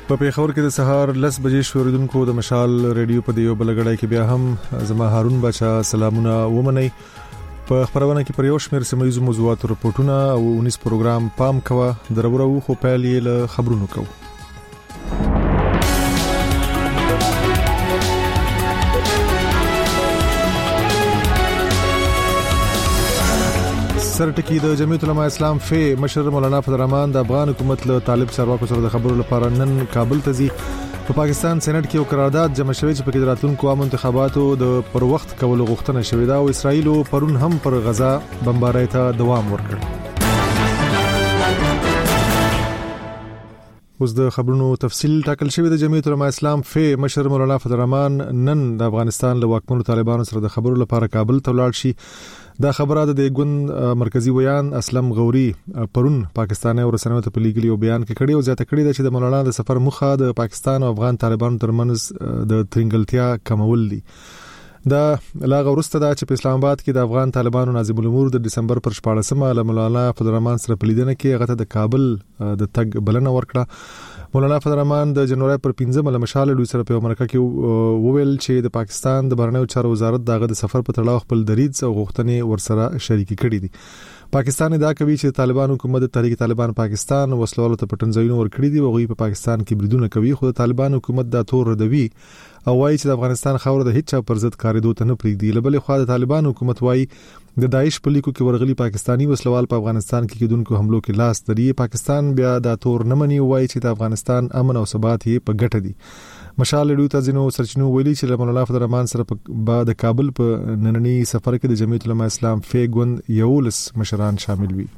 په پیښور کې د سهار 10 بجې شوریدونکو د مشال ریډیو په دیو بلګړای کې بیا هم زما هارون بچا سلامونه ومني په خبرونه کې پر یو شمېر سیمایي موضوعات رپورټونه او 19 پروګرام پام کوه درورو خو پهلې له خبرونو کوو. سرټکی د جمعیت العلماء اسلام فی مشر مولانا فضل الرحمن د افغان حکومت له طالب چارواکو سره د خبرو لپاره نن کابل ته ځي. په پاکستان سېنات کې یو قرارداد جمع شوی چې په کې د راتلونکو عام انتخاباتو د پر وخت کولو غوښتنه شوې ده او اسرایل پرون هم پر غزا بمبارۍ ته دوام ورکړ. اوس د خبرونو تفصیل ټاکل شوی د جمعیت العلماء اسلام فی مشر مولانا فضل الرحمن نن د افغانستان له واکمنو طالبانو سره د خبرو لپاره کابل ته ولاړ شي. دا خبره د ګوند مرکزی ویان اسلم غوري پرون پاکستاني او رسنیو ته په لیکلي بیان کې کړي او زیاته کړي چې د مولانا د سفر مخه د پاکستان او افغان طالبانو ترمنځ د ترنګلتیا کمول دي. دا لاغه ورسته دا چې په اسلام آباد کې د افغان طالبانو ناظم الامور د دسمبر پر 14مه له مولانا فضل الرحمن سره په لیدنه کې هغه د کابل د تګ بلنه ورکړه. مولانا فضل الرحمن د جنوري پر 15 له مشال دوی سره په امریکا کې وویل چې د پاکستان د بهرنیو چارو وزارت دغه د سفر په تړاو خپل دریځ او غوښتنې ورسره شریک کړي دي. پاکستان دا کوي چې طالبان حکومت د تحریک طالبان پاکستان وسلوالو ته پټنځایونه ورکړي دي او غوي په پاکستان کې بریدونه کوي خو د طالبان حکومت دا تور ردوي او وايي چې د افغانستان خاور د هیڅ پر ضد کاریدو ته نه پریږدي. لبل خو د طالبان حکومت وايي د داعش په لیکو کې ورغلي پاکستانی وسلوال په افغانستان کې کېدونکو حملو کې لاس لري. پاکستان بیا دا تور نه مني وايي چې د افغانستان امن او ثبات یې په ګټه دي. مشال ډیو ته ځینو سرچینو ویلي چې مولانا فضل الرحمن سره د کابل په نننی سفر کې د جمعیت العلماء اسلام فی ګوند یولس مشران شامل وي.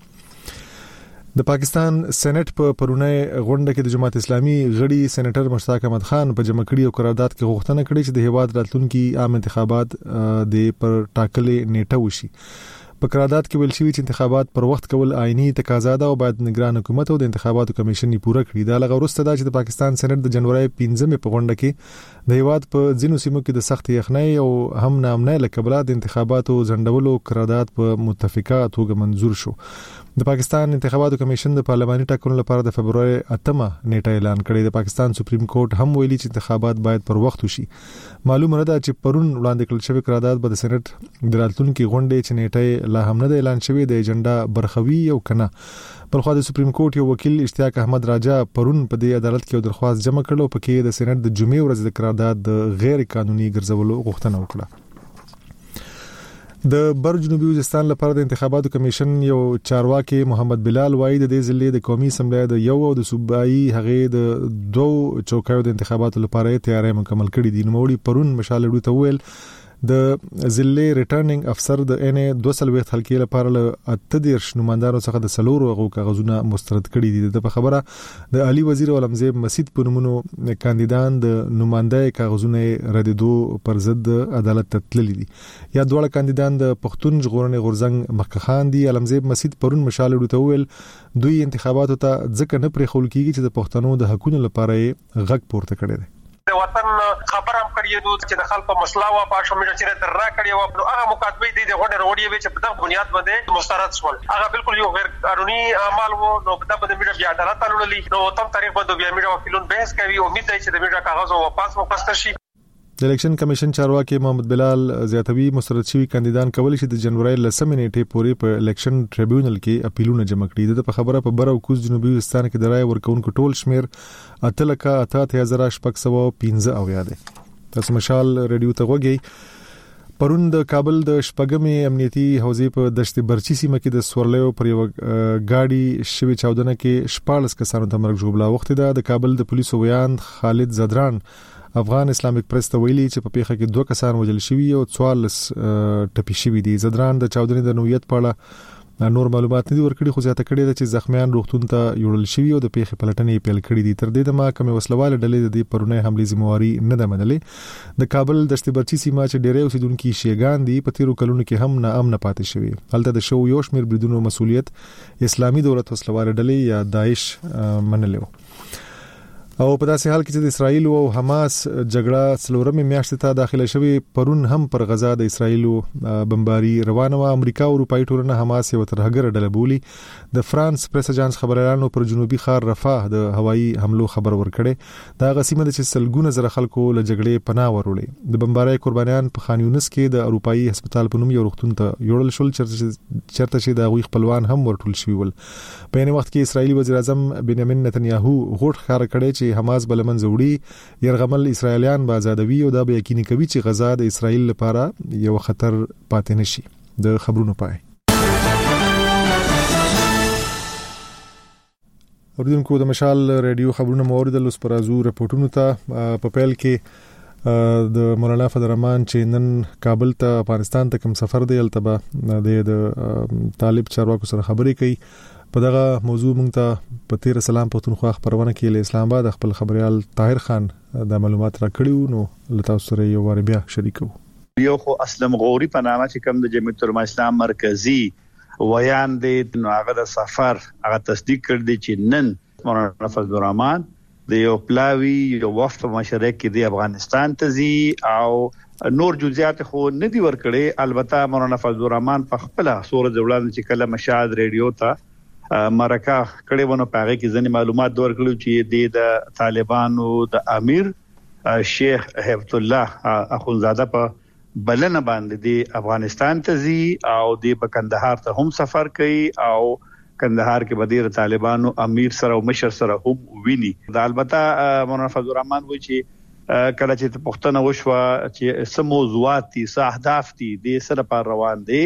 د پاکستان سېنات په پرونه غونډه کې د جماعت اسلامي غړي سېنیټر مشتاق احمد خان په جمع کړي او قرارداد کې غوښتنه کړې چې د هیواد راتلونکي عام انتخابات د پر ټاکلې نیټه وشي. په قرارداد کې ویل شوی چې انتخابات پر وخت کول آئینی تقاضا ده او باید نگران حکومت او د انتخاباتو کمیشن یې پوره کړي. دا لغه ورسته دا چې د پاکستان سېنات د جنوري 15 په غونډه کې د هیواد په ځینو سیمو کې د سخت یخنۍ او هم نامنه لکبله د انتخاباتو ځنډولو قرارداد په متفقه توګه منزور شو. د پاکستان انتخاباتو کمیشن د پارلماني ټاکنو لپاره د فبرवरी 8 نیټه اعلان کړې. د پاکستان سپریم کورټ هم ویلي چې انتخابات باید پر وخت وشي. معلومه نه ده چې پرون وړاندې کړل شوی قرارداد به د سېنات د راتلونکي غونډې چې نیټه لا هم نه اعلان شوی د ایجنډا برخوي او کنه. بل خو د سپریم کورټ یو وکیل اشتیاق احمد راجا پرون په دې عدالت کې درخواست جمع کړو په کې د سېنات د جمعې ورځ د قرارداد د غیر قانوني ګرځولو غوښتنه وکړه. د بر جنوبي وزیرستان لپاره د انتخاباتو کمیشن یو چارواکي محمد بلال وایي د دې ضلع د قومي اسمبلی د یو او د صوبایي هغه د دوه چوکیو د انتخاباتو لپاره تیاری مکمل کړي دي. نوموړي پرون مشال دوی ته ویل د ضلع ریټرنینګ افسر د ان 200 حلقې لپاره له 18 نمائندانو څخه د سلور غو کاغذونه مسترد کړي دي. د خبره د علي وزیر علمزیب مسعود په نومونو کاندیدان د نمائنده کاغذونه ردیدو پر ضد عدالت ته تللي دي. یا دوه کاندیدان د پښتون ژغورنې غورزنګ مخکخان دي. علمزیب مسعود پرون مشال دوی ته ویل دوی انتخاباتو ته ځکه نه پرې خول کیږي چې د پښتنو د حقوقو لپاره غږ پورته کړي دي. د وطن خبر هم کړی دی چې د خلکو مسله وا په شمول چې تر را کړی و هغه مکاتبه دي د غونډه وروړي چې په دغه بنیاد باندې مسترد شول. هغه بالکل یو غیر قانوني عمل وو. نو په دغه باندې بیا عدالت تللی نو تم تاریخ باندې بیا میډیا وکیلون بحث کوي. امید دی چې د میډیا کاغذ واپس مقصد شي. د الیکشن کمیشن چارواکي محمد بلال زیاتوي مسترد شوی کاندیدان کول شي د جنوري 10 نیټه پورې په الیکشن ټریبیونل کې اپیلونه جمع کړي. د خبره په بر او کوز جنوبي وزیرستان کې د رای ورکونکو ټول شمیر 8,88,15 او یاد. تاسو مشال ریډیو ته وګورئ. پرون د کابل د شپږمې امنیتي حوزې په دشت برچی سیمه کې د سورلیو پر یو گاډي شوی چاودنه کې 14 کسانو ته مرګ ژوبلا. وخت دا د کابل د پولیسو ویان خالد زدران افغان اسلامیک پریس ته ویلي چې په پیښه کې 2 کسان وژل شوي او 44 ټپي شوي دي. زدران د چاودنې د نوعیت په اړه نور معلومات نه دي ورکړي خو زیاته کړي چې زخمیان روغتون ته یوړل شوي او د پیښې پلټنې پیل کړې دي. تر دې دمه کوم وسلواله ډلې د پرونه حمله ذمہواری نه ده منلې. د کابل دشت برچی سیمه چې ډېرې اوسیدونکو شیګان دي په تیرو کلونو کې هم نه امن پاتې شوي. هلته د شو یو شمیر بریدونو مسولیت اسلامي دولت وسلواله ډلې یا داعش منلې. او په داسې حال کې چې د اسرایل او حماس جګړه څلورمې میاشتې ته داخله شوې، پرون هم پر غزا د اسرایل بمباري روانه و. امریکا او اروپאי ټولنه حماس یو ترهګر ډله بولي. د فرانس پریس اجانس خبريالانو پر جنوبي ښار رفاه د هوایي حملو خبر ورکړي. دا غسیمه د چې سلګونه زره خلکو له جګړې پناه ورولې. د بمبارۍ قربانیان په خان یونس کې د اروپאי هسپتال په نوم یو روغتون ته یوړل شول، چرته چې د غوي خپلوان هم ورټول شوی ول. په یوه وخت کې اسرایلی وزیر اعظم بنیامین نتنیاهو غوټ ښکار کړی چې حماس بل منځ وړي، يرغمل اسرایلیان به آزادوي او دا به یقیني کوي چې غزا د اسرایل لپاره یو خطر پاتې نشي. د خبرونو پای اوریدونکو د مشال رادیو خبرونه موریدل اوس پر ازو رپورټونو ته. په پیل کې د مولانا فضل الرحمن چې نن کابل ته افغانستان ته کوم سفر دی التبه د طالب چارواکو سره خبرې کوي. په دغه موضوع مونږ ته په تیر سلام پښتونخوا خبرونه کې له اسلام آباد خپل خبريال طاهر خان د معلومات را کړیو، نو لته سره یو ور بیا شریکو. یو خو اسلم غوري په نامه چې کوم د جمعیت العلماء اسلام مرکزی ویان دي، نو هغه د سفر هغه تصدیق کړ دي چې نن مولانا فضل الرحمن د یو پلاوی یو وفد مشرک کې د افغانستان ته زی او نور جزئیات خو نه دی ورکړي. البته مولانا فضل الرحمن په خپل سورې جوړان چې کله مشاهد ریډیو ته مرکه کړي ونه پاره کې ځنې معلومات ورکړو چې د طالبانو د امیر شیخ حفظ الله اخونزاده په بلنه باندې د افغانستان ته زی او د کندهار ته هم سفر کوي او کندهار کې بدیر طالبانو امیر سره او مشر سره هم ویني. دا البته مولانا فضل الرحمن وایي چې کله چې پښتنه وشوه چې سم موضوعات دي، څه اهداف دي د سره پر روان دي،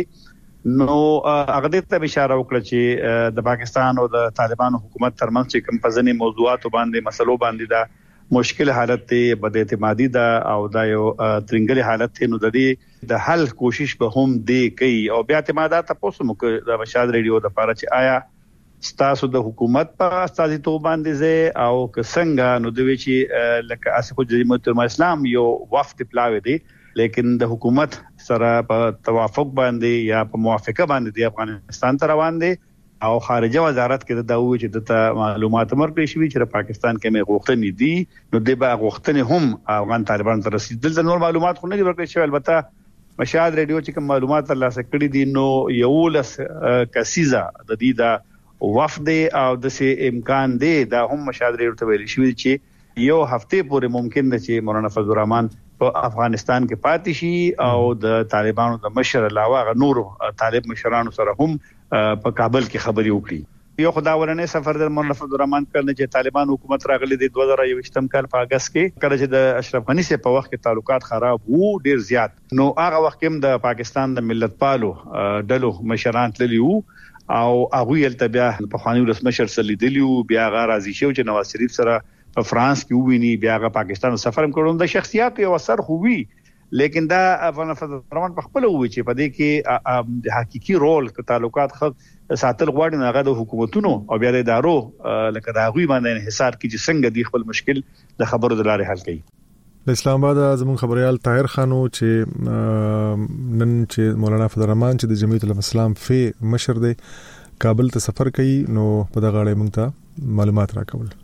نو هغه ته اشاره وکړه چې د پاکستان او د طالبانو حکومت ترمنځ چې کوم ځنې موضوعات باندې مسلو باندې دا مشکل حالت ته بد اعتمادي دا او دا یو ترنګلي حالت ته، نو د دې د حل کوشش به هم دی کوي. او بیا اعتمادات تاسو مو د مشاد ریډیو د لپاره چې آیا ستاسو د حکومت په استازي تو باندې زه او څنګه نو دوی چې لکه اسکو جمعیت العلماء اسلام یو وفد پلاوي دي، لیکن د حکومت سره په توافق باندې یا په موافقه باندې د افغانستان ته روان دي او خارجه وزارت کې دا وایي چې د معلومات مرکړې شوی چې پاکستان کې مې غوښتنې دي، نو د با غوښتنې هم افغان طالبان ته رسیدل. د نور معلومات خو نه دي ورکړل شوی. البته مشاهد ریډیو چې کوم معلومات الله سره کړی دي، نو یو لس کسیزه د دې دا وفد او د سي امکان دی دا هم مشاهد ریډیو ته ویل شوی چې یو هفته پورې ممکن ده چې مولانا فضل الرحمن په افغانستان کې پاتې شي او د طالبانو د مشر علاوه نور طالب مشرانو سره هم په کابل کې خبري وکړي. یو خداورنه سفر د مولانا فضل الرحمن کړنه چې طالبان حکومت راغلي د 2021 کال په اگست کې کله چې د اشرف غنی سره په وخت کې تعلقات خراب وو ډیر زیات، نو هغه وخت کې د پاکستان د ملت پالو ډلو مشران تللی وو او هغه یلته بیا په خواني رسمشر سره لیدلیو، بیا هغه راضي شو چې نواز شریف سره په فرانس کې ویني، بیا هغه پاکستان سفر هم کړو. د شخصیت یو اثر خو وی، لیکن دا افغان فضل الرحمن په خپل وی چې په دې کې د حقيقي رول ک تعلقات خ ساتل غواړي هغه د حکومتونو او بیا د ادارو لکه دا غوي باندې انحصار کی چې څنګه د خپل مشکل د خبرو د لارې حل کړي. د اسلام آباد زمون خبريال طاهر خانو چې نن چې مولانا فضل الرحمن چې د جمعیت العلماء اسلام فی مشر دی کابل ته سفر کوي، نو په دغه اړه موږ ته معلومات راکول.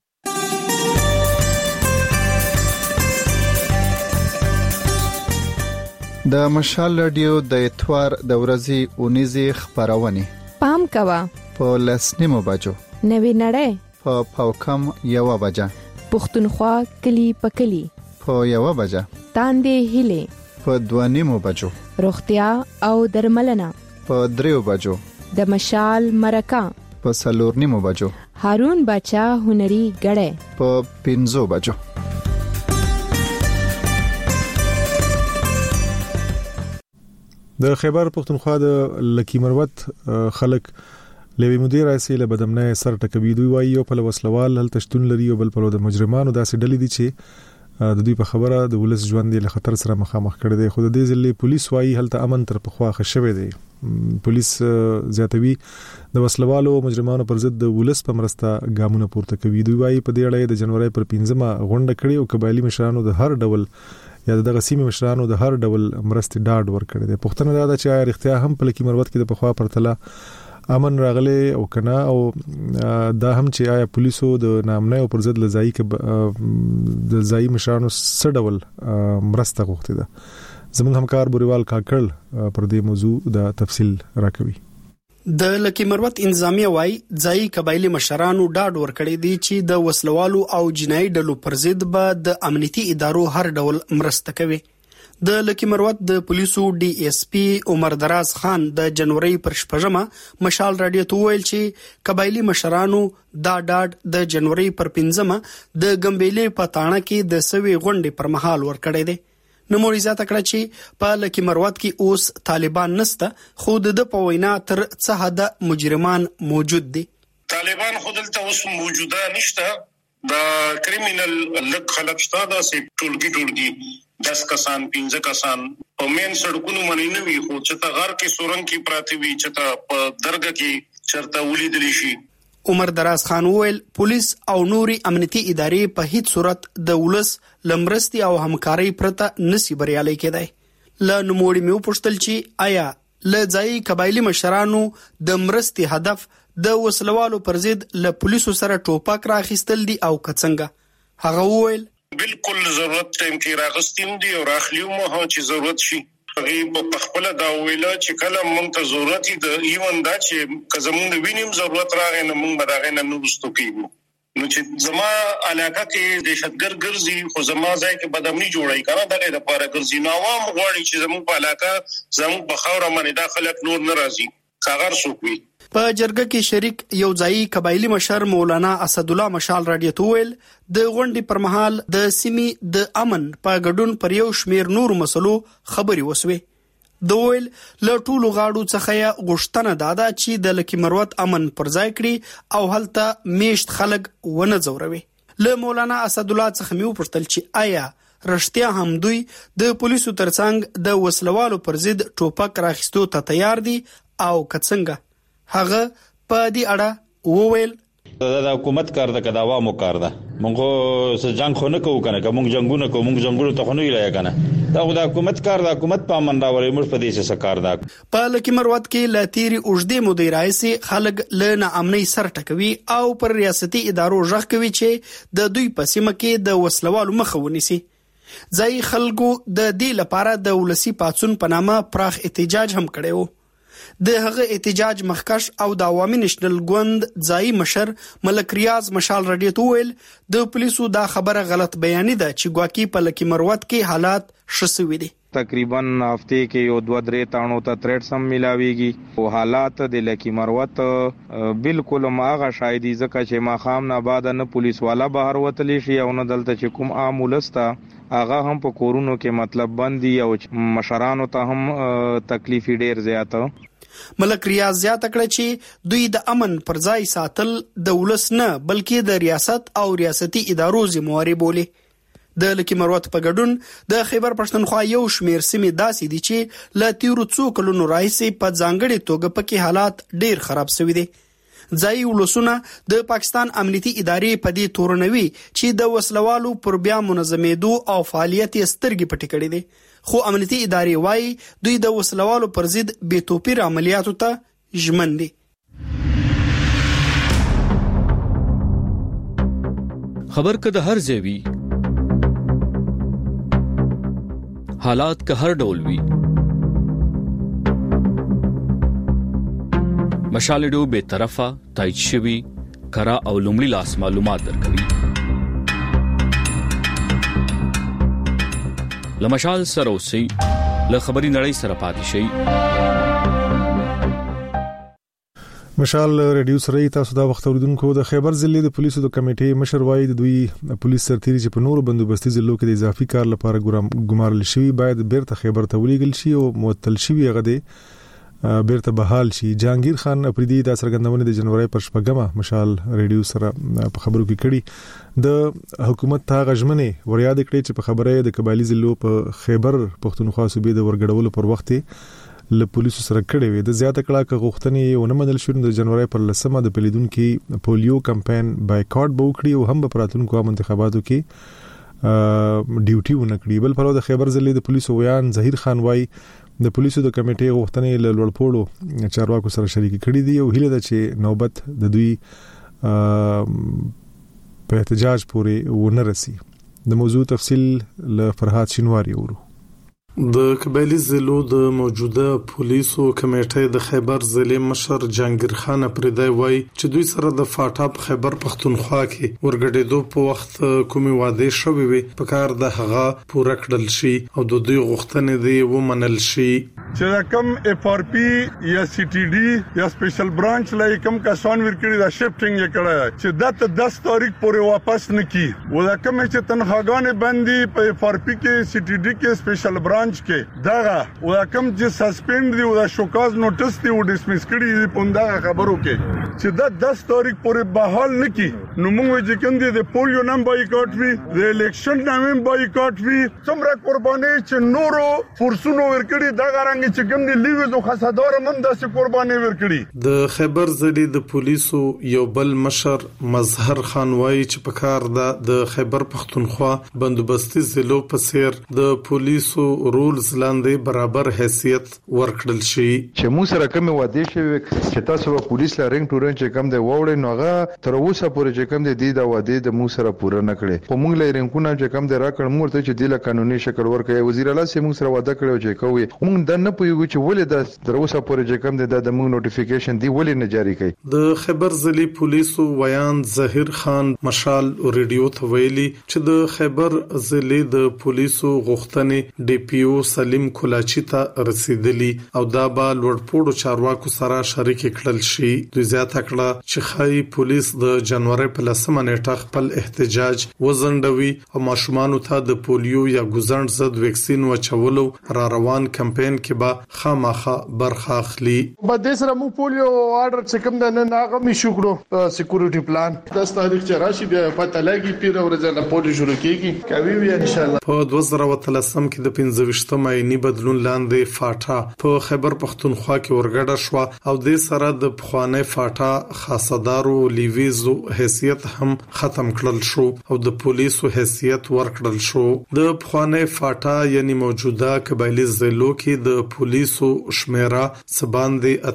د مشال رادیو د اتوار د ورځې اونیزي خبرونه پام کوا په لسنیمو بجو نوی نړۍ په پاوکم یو بجا پښتونخوا کلی پکلی په یو بجا تاندې هله په دوانیمو بجو روغتیا او درملنه په دریو بجو د مشال مرکه په سلورنیمو بجو هارون بچا هنري غړې په 5 بجو. د خیبر پښتونخوا د لکی مروت خلک لوي مدیر رئیس له بدمنه سر ټکوي، دوی وایي یو په وسلوال هل تشتون لري او بل په د مجرمانو داسې ډلې دي چې د دوی په خبره د ولس ژوند له خطر سره مخامخ کړي دي. خو د دې ځلې پولیس وایي هل ته امن تر پخوا خښوي دي. پولیس زیاتوي د وسلوالو مجرمانو پر ضد د ولس په مرسته ګامونه پورته کوي. دوی وایي په دې اړه د جنوري پر 15 غونډه کړي او قبایلی مشرانو د هر ډول یا د غسیمي مشرانو د هر ډول مرستې ډاډ ورکړي دي. پښتنه دا چې اړتیا هم په لکی مروت کې د پخوا پرتله امن راغله او کنا او دا هم چې آیا پولیسو د نامنه او پر ضد لزایي د ځای مشرانو سړول مرسته غوښتي ده. زموږ همکار بوریوال کاکړ پر دې موضوع د تفصیل راکوي. د لکی مروت انتظامیه وای ځای قبایلی مشرانو ډاډ ورکړی دی چې د وسلوالو او جنایي ډلو پر ضد به د امنیتي ادارو هر ډول مرسته کوي. د لکی مروت د پولیسو ډي اس پی عمر دراز خان د جنوري پر 8 مشال رادیو ته ویل چې قبایلی مشرانو دا ډاډ د جنوري پر 5 د ګمبېلې په تاڼه کې د سوي غونډې پر مهال ورکړی دی. نو مریزات کړه چې په لکی مروت کې اوس طالبان نسته خو د په وینا تر څه حد مجرمان موجود دي. طالبان خودلته اوس موجوده نشته. دا کریمینل لک خلک شته دا سي ټولګي 10 کسان 15 کسان په مین سړکونو باندې نه وي خو چې تا غر کې سورنګ کې پراتی وي چې تا په درګه کې چرته ولیدل شي. عمر دراز خان ویل پولیس او نوري امنیتي ادارې په هیڅ صورت د ولس لمرستي او همکاري پرته نسی بریالي کېدای. ل نوموړي مې پوښتل چې آیا لځای قبایلی مشرانو د مرستي هدف د وسلوالو پر ضد له پولیسو سره ټوپک راخیستل دي او کڅنګه. هغه ویل بالکل ضرورت ټیم کې راغستیم دي او راخلیو مو چې ضرورت شي. هغه په خپل دا ویله چې کله مونږ ته ضرورت دی ایون دا چې کزمون وینیم ضرورت راغی نو مونږ به دا غنه نو وستو کیږو. نو چې زما علاقه کې دهشتګر ګرځي خو زما ځای کې بدامني جوړای کنه دغه د پاره ګرځي نو عوام غواړي چې زموږ په علاقه زموږ په خوره باندې داخلك نور ناراضي کاغر سوکوي. په جرګه کې شریک یو ځای قبایلی مشر مولانا اسد الله مشال رادیو ته ویل د غونډې پر مهال د سیمې د امن په ګډون پر یو شمیر نور مسلو خبري وسوي. د ویل له ټولو غاړو څخه غوښتنه دادا چې د لکی مروت امن پر ځای کړي او هلته میشت خلک ونه زوروي. له مولانا اسد الله څخه مې وپوښتل چې آیا رښتیا هم دوی د پولیسو ترڅنګ د وسلوالو پر ضد ټوپک راخستو ته تیار دي او کڅنګه. هغه په دې اړه وویل د حکومت کار د عوامو کار ده. موږ څه جنگ خو نه کوو کنه کوم جنگونه کوو موږ جنگونو ته خو نه ویلای کنه دا د حکومت کار د حکومت په امن راوړي موږ په دې څه کار ده. په لکی مروت کې لاتيري اوجدي مدیر رئیس خلک له ناامنۍ سر ټکوي او پر ریاستي ادارو ژغ کوي چې د دوی په سیمه کې د وسلوالو مخه ونیسي. ځای خلکو د دې لپاره د ولسی پاتسون په نامه پراخ احتجاج هم کړو. د هغه احتجاج مخکش او د عوامي نېشنل ګوند ځای مشر ملک ریاض مشال رادیو ته ویل د پولیسو دا خبره غلط بیان ده چې ګواکي په لکی مروت کې حالات شسوي دي. تقریبا هفته کې یو 2-3 تاڼو ته تریټ سم ملاويږي او حالات د لکی مروت بالکل ماغه شایدي ځکه چې ما خام نه بعد نه پولیس والا بهر وتلی شي او نه دلته چې کوم عام ولستا هغه هم په کورونو کې مطلب بندي او مشرانو ته هم تکلیف ډیر زیاته. ملک ریاض زیاته کړه چې دوی د امن پر ځای ساتل د ولس نه بلکې د ریاست او ریاستي ادارو ذمہواری بولي. د لکی مروت په ګډون د خیبر پښتونخوا یو شمیر سیمې داسې دي چې ل تیرو څو کلونو راځي په ځانګړي توګه پکې حالات ډیر خراب شوي دي. ځای ولسونه د پاکستان امنیتي ادارې په دې تورنوي چې د وسلوالو پر بیا منظمېدو او فعالیت سترګې پټې کړې دي. خو امنیتي ادارې وايي دوی د وسلوالو پر ضد بې توپیر عملیاتو ته ژمن دي. خبر کده هر ځای وي حالات که هر ډول وي مشالډو به طرفه تایید شوی کرا او لومړی لاس معلومات درکوي. لمشال سره اوسئ له خبري نړۍ سره پاتې شئ. مشال ریډیو سره تاسو دا وخت اوریدونکو د خیبر ضلع د پولیسو د کمیټې مشر وایي د دوی پولیس سرتیري چې په نورو بندوبستي ضلعو کې د اضافي کار لپاره ګمارل شوی باید بیرته خیبر ته ولېږل شي او معطل شوی هغه دی بیرته بحال شي. جهانگیر خان افریدي د سرګندونه د جنوري پر 8 مشال ریډیو سره په خبرو کې کړي د حکومت ته غژمنه وریاد کړي چې په خبره د قبایلی ضلعو په خیبر پښتونخوا صوبې د ورګډولو پر وخت له پولیسو سره کړي وي. د زیاته کړه ک غوښتنې ونه منل شو د جنوري پر 10 د پلیدونکو پولیو کمپاین بایکاټ بوکړي او هم په پراتونکو انتخاباتو کې ډیوټي ونه کړی. بل پرو د خیبر ضلع د پولیسو ویان ظهیر خان وای د پولیسو د کمیټې غوښتنې له لوړپوړو چارواکو سره شریک کړي دي او هیله ده چې نوبت د دوی په احتجاج پورې ونرسي. د موضوع تفصیل له فرهاد شینواری ورو. د قبایلی ضلعو د موجوده پولیسو کمیټې د خیبر ضلع مشر جهانگیر خان پردای وای چې دوی سره د فاټا په خیبر پختونخوا کې ورګډېدو په وخت کومي واده شوی وي په کار د هغه پوره کړل شي او د دوی غوښتنې دی ومنل شي چې کوم اف ار پی یا سی ټي ډي یا سپیشل برانچ لای کوم کسان ورکړي دا شفټینګ یې کړی چې د 10 تاریخ پورې واپس نکي ولا کوم چې تنخواګانې باندې په اف ار پی کې سی ټي ډي کې سپیشل برانچ کې داغه ولا کوم چې سسپند دی ولا شوکاز نوټس دی او ډسمس کړي دی پوندا خبرو کې چې د 10 تاریخ پورې بحال نکي نو موږ چې کوم دی د پولیو نام بایکاټ وی د الیکشن نام بایکاټ وی څومره قرباني چې نورو فرسونو ورکړي داغه رنګ چې کوم دی لیوزو خاصدار من داسې قرباني ورکړي. د خیبر ضلع د پولیسو یو بل مشر مظهر خان وای چې په کار د خیبر پختونخوا بندوبستي ضلعو په سیر د پولیسو رولز لاندې برابر حیثیت ورکړل شي چې موږ سره کوم واده شوی چې تاسو په پولیس لا رنګ ټورن چې کوم دی وړي نو هغه تر اوسه پورې چې کوم دی د واده د موږ سره پوره نه کړي په موږ لې رنګونه چې کوم دی راکړ موږ ته چې د قانوني شکل ورکړي وزیر اعلی سي موږ سره واده کړو چې کوي موږ د نه پویږو چې ولې د تر اوسه پورې چې کوم دی د موږ نوټیفیکیشن دی ولې نه جاری کړي. د خیبر ضلع پولیسو ویان ظاهر خان مشال ریډیو ته ویلي چې د خیبر ضلع د پولیسو غوښتنې ډي پی او سلیم کولاچی ته رسیدلی او دا به لوړپوړو چارواکو سره شریک کړل شي. دوی زیاته کړه چې خای پولیس د جنوري په 10 نیټه خپل احتجاج وزندوي او ماشومان ته د پولیو یا ګوزند ضد ویکسین وچولو را روان کمپاین کې به خامخا برخه اخلي. په دې سره مو پولیو آرډر چې کوم د نن هغه می شکړو سکیورټي پلان 10 تاریخ چې راشي بیا پته لګي پیر ورځ نه پولیو شروع کیږي کوي وی ان شاء الله. په 2013 کې د 15 ماینی بدلون لاندې فاټا په خیبر پختونخوا کې ورګډه شو او د سره د پخواني فاټا خاصدارو لیویزو حیثیت هم ختم کړل شو او د پولیسو حیثیت ورکړل شو. د پخواني فاټا یعنی موجوده قبایلی ضلعو کې د پولیسو شمیره سباندې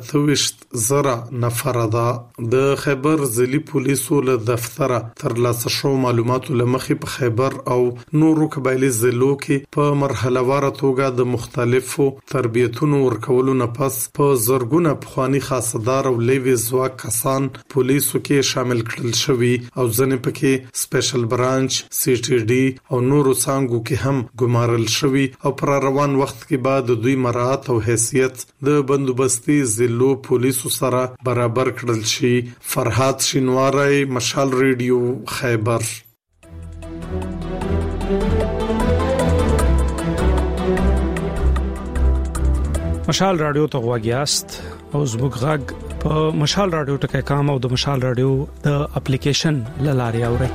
28,000 نفر ده. د خیبر ضلعي پولیسو له دفتره تر لاسه شو معلوماتو لمخې په خیبر او نورو قبایلی ضلعو کې په مرحله واره توګه د مختلفو تربیتونو ورکولو نه پس په زرګونه پخوانی خاصدار او لیویز واک کسان پولیسو کې شامل کړل شوی او ځنې پکې سپیشل برانچ سی ټي ډي او نورو څانګو کې هم ګمارل شوی او پر روان وخت کې بعد دوی مراعات او حیثیت د بندوبستي ضلعو پولیسو سره برابر کړل شي. فرهاد شینواری مشال ریډیو خیبر. مشال رادیو ته غواګیاست او زموږ غږ په مشال رادیو ټکي کام او د مشال رادیو د اپلیکیشن لاري اوري.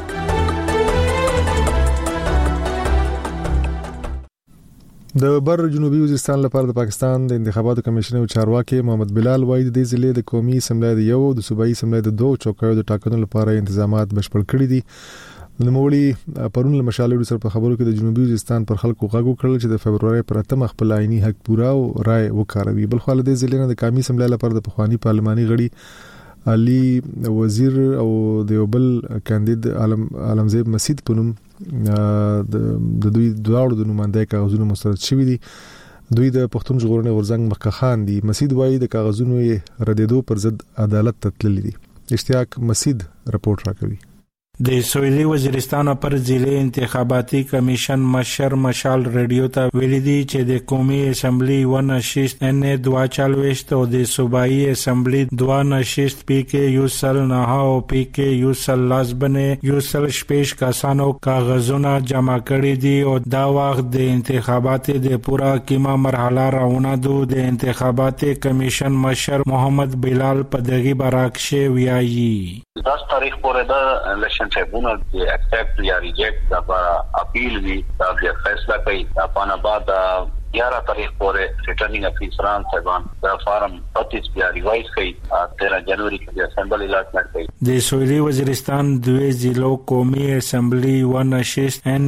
د بر جنوبي وزیرستان لپاره د پاکستان د انتخاباتو کمیشن او چارواکي محمد بلال وایي د ضلع د قومي اسمبلی د یو د صوبایي اسمبلی د دوه چوکیو د ټاکنو لپاره تنظیمات بشپړ کړي دي. د نوموړي پرون له مشالې سره په خبرو کې د جنوبي وزیرستان پر خلکو غږ وکړل چې د فبرवरी پر 8 خپل عیني حق پورا او رائے وکاروي. بل خو د ضلع د قومي اسمبلی لپاره د پخوانی پارلماني غړي علي وزیر او د یو بل کاندید عالمزیب مسید پونم د دوی دواړو د نمائندګۍ کاغذونو مسترد شوی دي. دوی د پښتون ژغورنې غورځنګ مخکخان دي. مسید وایي د کاغذونو ردیدو پر ضد عدالت ته تللی دي. اشتیاق مسید رپورټ راکوي. د سویلي وزیرستان پر ضلع انتخاباتي کمیشن مشر مشال ریډیو ته ویلي دي چې د قومي اسمبلی و نشست ان 42 او د صوبایي اسمبلی 2 نشست پی کې یوسل نه او پی کې یوسل لازبنه یوسل شپږ کسانو کاغذونه جمع کړي دي او دا وخت د انتخاباتي د پورا کیمه مرحله راونه دو. د انتخاباتي کمیشن مشر محمد بلال په دغه براکشه ویایي 10 تاریخ پورې د الیکشن ټریبونل د اکسپټ یا ریجیکټ دا اپیل وی دا فیصله کوي. په بعد 11 تاریخ پورې ریټرنینګ افیسران صاحبان دا فارم 25 بیا ریوایز کړي 13 جنوري کې د اسمبلی الاټمنټ کړي د سویلي وزیرستان دوی ضلعو قومي اسمبلی ونشست ان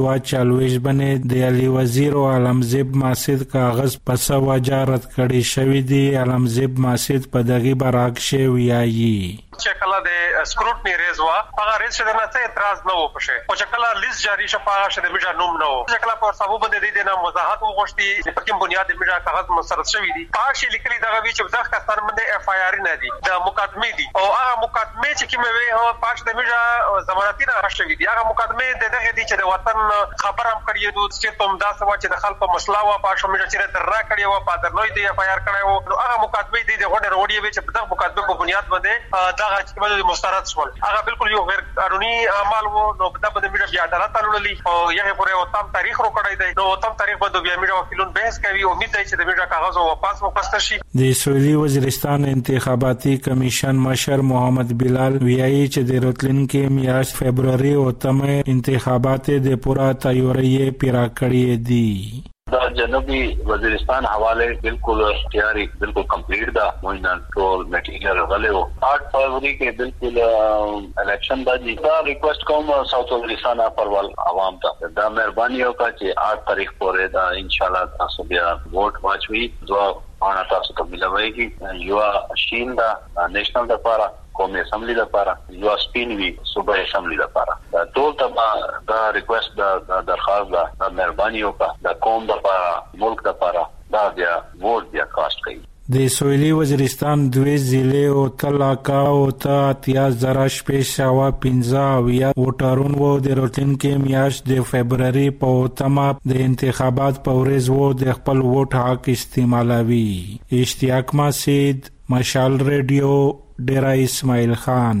42 باندې د علی وزیر او علمزیب ماسد کاغذ پس وجارت کړي شوی دی. علمزیب ماسد په دغه براک شوی یایي چې کله د سکروټنی ریز وا هغه ریز شته نه څه اعتراض نه و پشه او چې کله لیست جاری شپه هغه شته میډیا نوم نه و چې کله په سبب باندې د نه وضاحت وغوښتي په کوم بنیاد میډیا کاغذ مسترد شوی دي پاش لیکلي دغه وی چې ځکه کسان باندې اف آی آر نه دي د مقدمه دي او هغه مقدمه چې کومه وی هغه پاش د میډیا ضمانتي نه شوی دي هغه مقدمه دغه دي چې د وطن خبر هم کړی دوی چې تم دا سوا چې د خلکو مسله وا پاش میډیا چې تر را کړی و پادر نوې دی اف آی آر کړی و هغه مقدمه دي د غونډه وروړي چې په دغه مقدمه په بنیاد باندې دا چې باندې مسترد شول هغه بالکل یو غیر قانوني عمل وو نو په دغه باندې بیا عدالت تللی او یې پورې او تام تاریخ رو کړی دی نو تام تاریخ باندې بیا میډیا وکیلون بحث کوي امید دی چې د میډیا کاغذ واپس مقصد شي. د سویلي وزیرستان انتخاباتي کمیشن مشر محمد بلال ویایي چې د راتلونکي میاشت فبرवरी او تمه انتخابات د پورا تیاری پیرا کړی دي. دا جنوبي وزیرستان حواله بالکل تیاری بالکل کمپلیټ دا موږ ټول میټیریال غلېو 8 فروری کې بالکل الیکشن باندې دا ریکوست کوم ساوث وزیرستان پروال عوام ته دا مهرباني وکړه چې 8 تاریخ پورې دا ان شاء الله تاسو بیا ووټ واچوي دوا پانا تاسو ته ملويږي یو شین دا نېشنل د لپاره قومي اسمبلی لپاره یو سپین وی صوبایي اسمبلی لپاره دا ټول ته دا ریکوست دا درخواست دا مهرباني وکړه دا قوم لپاره ملک لپاره دا بیا ووټ بیا کاست کوي. د سویلي وزیرستان دوی ضلع او تلاقا او اتیا زره شپېشاوه 15 ووټرون وو د راتلونکي میاشت د فبرवरी په تمه د انتخابات په ورځ وو د خپل ووټ حق استعمالوي. اشتیاق مسعود مشال ریډیو ډیرا اسماعیل خان.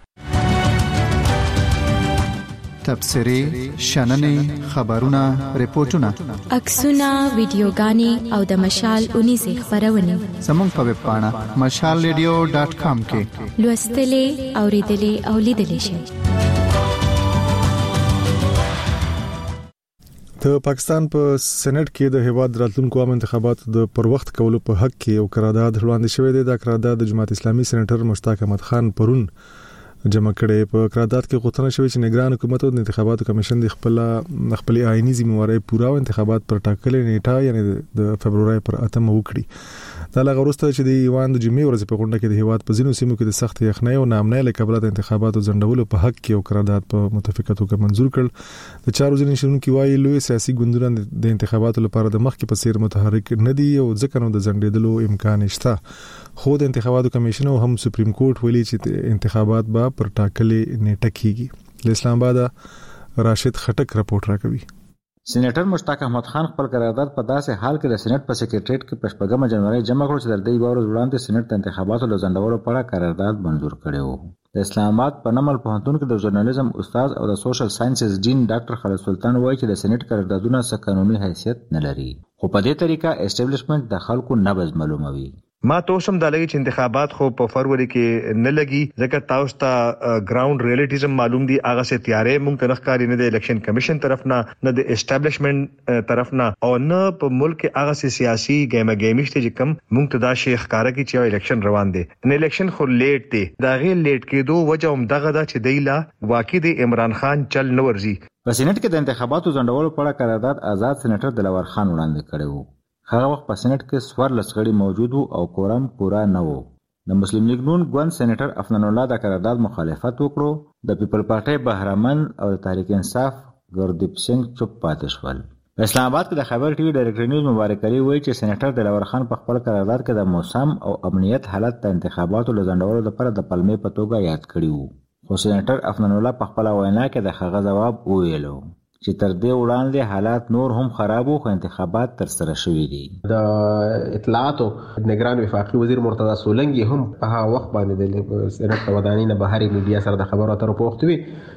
تبصرې شننې خبرونه ریپورتونه عکسونه ویډیوګانې او د مشال 19 خبرونه زموږ په ویب پاڼه mashalradio.com کې لوستلې اوریدلې او لیدلې شئ. د پاکستان په سېنات کې د هیواد راتلونکو عام انتخاباتو د پر وخت کولو په حق کې یو قرارداد وړاندې شوی دی. دا قرارداد د جماعت اسلامي سېنیټر مشتاق احمد خان پرون جمع کړي. په قرارداد کې غوښتنه شوې چې نگران حکومت او د انتخاباتو کمیشن د خپل آئینی ذمہواری پوره او انتخابات پر ټاکلې نیټه یعنی د فبرवरी پر 8 وکړي. دا لږ وروسته چې د ایوان د جمعې ورځ په غونډه کې د هیواد په ځینو سیمو کې د سخت یخنۍ او نامنۍ له کبله د انتخاباتو ځنډولو په حق کې یو قرارداد په متفقه توګه منزور کړ. د چارو ځینې شنونکي وایي لوی سیاسي ګوندونه د انتخاباتو لپاره د مخکې په څیر متحرک نه دي او ځکه نو د ځنډېدلو امکان شته. خو د انتخاباتو کمیشن او هم سپریم کورټ ویلي چې انتخابات به پر ټاکلې نیټه کیږي. د اسلام آباد راشد خټک رپورټ راکوي. سېنیټر مشتاق احمد خان خپل قرارداد په داسې حال کې د سېنات په سکریټریټ کې په 8 جنوري جمع کړ چې د دې ورځ وړاندې سېنات د انتخاباتو له ځنډولو په اړه قرارداد منزور کړی و. د اسلام آباد په نمل پوهنتون کې د ژورنالیزم استاد او د سوشل ساينسز ډین ډاکټر خالد سلطان وایي چې د سېنات قراردادونه څه قانوني حیثیت نه لري خو په دې طریقه اسټابلیشمنت د خلکو نبض معلوموي. ما توسم د لګي چې انتخابات خو په فروری کې نه لګي ځکه تاسو ته ګراوند ریالیټیزم معلوم دي هغه سه تیارې مونږ ته نخکاری نه د الیکشن کمیشن طرف نه د اسټابلیشمنت طرف نه او نه په ملک هغه سه سیاسي ګیمه ګیمشته چې کم مونږ ته دا شیخ کاره کی چې الیکشن روان دي نه الیکشن خو لیټ دي دا غي لیټ کېدو وجه هم دغه دا چې دیلا واقع دی عمران خان چل نه ورزي. په سېنات کې د انتخاباتو ځنډولو په اړه قرارداد آزاد سېنیټر دلور خان وړاندې کړی وو. هغه وخت په سېنات کې 14 غړي موجود وو او کورم پورا نه وو. د مسلم لیگ نون ګوند سېنیټر افنان الله د قرارداد مخالفت وکړو. د پیپل پارټي بهرمن او د تحریک انصاف ګردیپ سنگ چوپ پاتې شول. په اسلام آباد کې د خبر ټي وي ډایرکټر نیوز مبارک علي وایي چې سېنیټر دلور خان په خپل قرارداد کې د موسم او امنیت حالت د انتخاباتو لزندولو لپاره د پلمې په توګه یاد کړی وو. خو سېنیټر افنان الله په خپل وینا کې د هغه جواب وویلو چې تر دې وړاندې حالات نور هم خراب وو خو انتخابات تر سره شوي دي. د اطلاعات او نگران وفاقي وزیر مرتضی سولنګي هم په هغه وخت باندې د سېنات ودانۍ نه بهري میډیا سره د خبرو اترو په وخت وی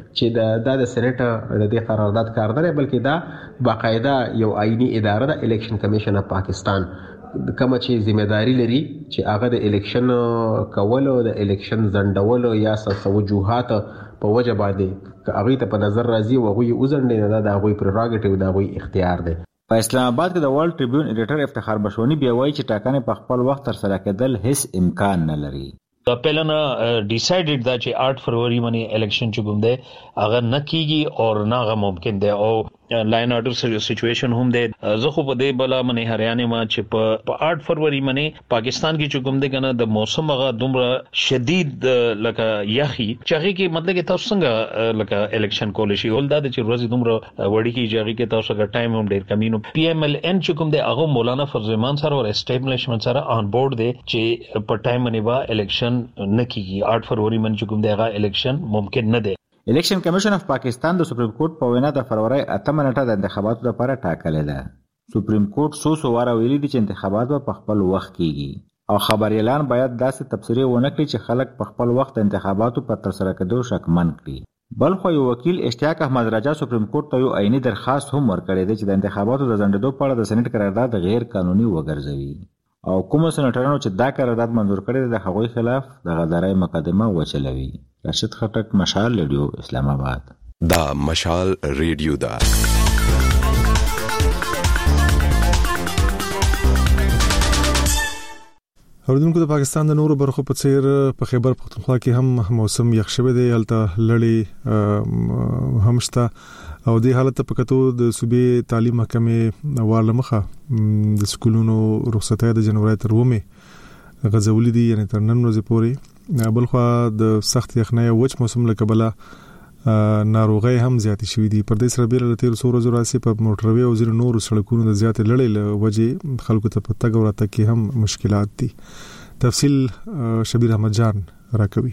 چې د سېنات د دې قرارداد کار نه بلکې دا باقاعده یو آئینی اداره د الیکشن کمیشن اف پاکستان کومه چې ځمېداري لري چې هغه د الیکشن کولو د الیکشن ځنډولو یا وجوهات په وجه باندې هغه ته په نظر راځي او هغه یې وزن نه دا هغه پرېراګټیو دا هغه اختیار دی. په اسلام آباد کې د ورلد ټریبیون ایډیټر افتخار بشونی بیا وایي چې ټاکنې په خپل وخت تر سره کېدل هیڅ امکان نه لري. دا پهلنا ډیسایډډ دا چې 8 فروری باندې الیکشن چې کوم دی هغه نه کیږي او نه هغه ممکن دی او لاین آرډر سچويشن هم دی. زه خو په دې بلا باندې هریانه ما چې په 8 فروری باندې پاکستان کې چې کوم دی کنه د موسم هغه دومره شدید لکه یخي چې هغه کې مطلب کې تاسو څنګه لکه الیکشن کول شي ول دا چې ورځ دومره وړي کې چې هغه کې تاسو څنګه ټایم هم ډیر کمینو. پی ایم ال ان چې کوم دی هغه مولانا فرزمان سره او اسټابلیشمنت سره آن بورډ دی چې په ټایم باندې با الیکشن نه کیږي. 8 فروری باندې کوم دی هغه الیکشن ممکن نه دی. الیکشن کمیشن اف پاکستان د سپریم کورټ په وینا د فروری 8 نیټه د انتخاباتو لپاره ټاکلې ده. سپریم کورټ سو واره ویلي دي چې انتخابات په خپل وخت کیږي او خبري اعلان باید داسې تبصره ونه کړي چې خلک په خپل وخت انتخاباتو په تر سره کېدو شکمن کړي. بل خو یو وکیل اشتیاق احمد راجا سپریم کورټ ته یو عیني درخواست هم ورکړی دی چې د انتخاباتو د ځنډېدو په اړه د سېنات قرارداد غیر قانوني وګرځوي او کوم سېناترانو چې دا قرارداد منظور کړی دی د هغوی خلاف د غدارۍ مقدمه وچلوي. راشد خټک، مشال ریډیو، اسلام آباد. دا مشال ریډیو دا اوردونکو د پاکستان د نورو برخو په څیر په خیبر پختونخوا کې هم موسم یخ شوی دی. هلته لړې همشته او د حالت په کتو د صوبې تعلیم محکمې والمخه د سکولونو رخصتۍ د جنوري تر 2 غزولې دي یعنی تر نن ورځې پورې. بلخو د سخت یخنۍ او وچ موسم له کبله ناروغي هم زیاتې شوې دي. پر دې سره بیل له 13 ورځې راځي په موټروي او ځینو نورو سړکونو د زیاتې لړۍ له وجې خلکو ته په تګ او راتګ کې هم مشکلات دي. تفصیل شبیر احمد جان راکوي.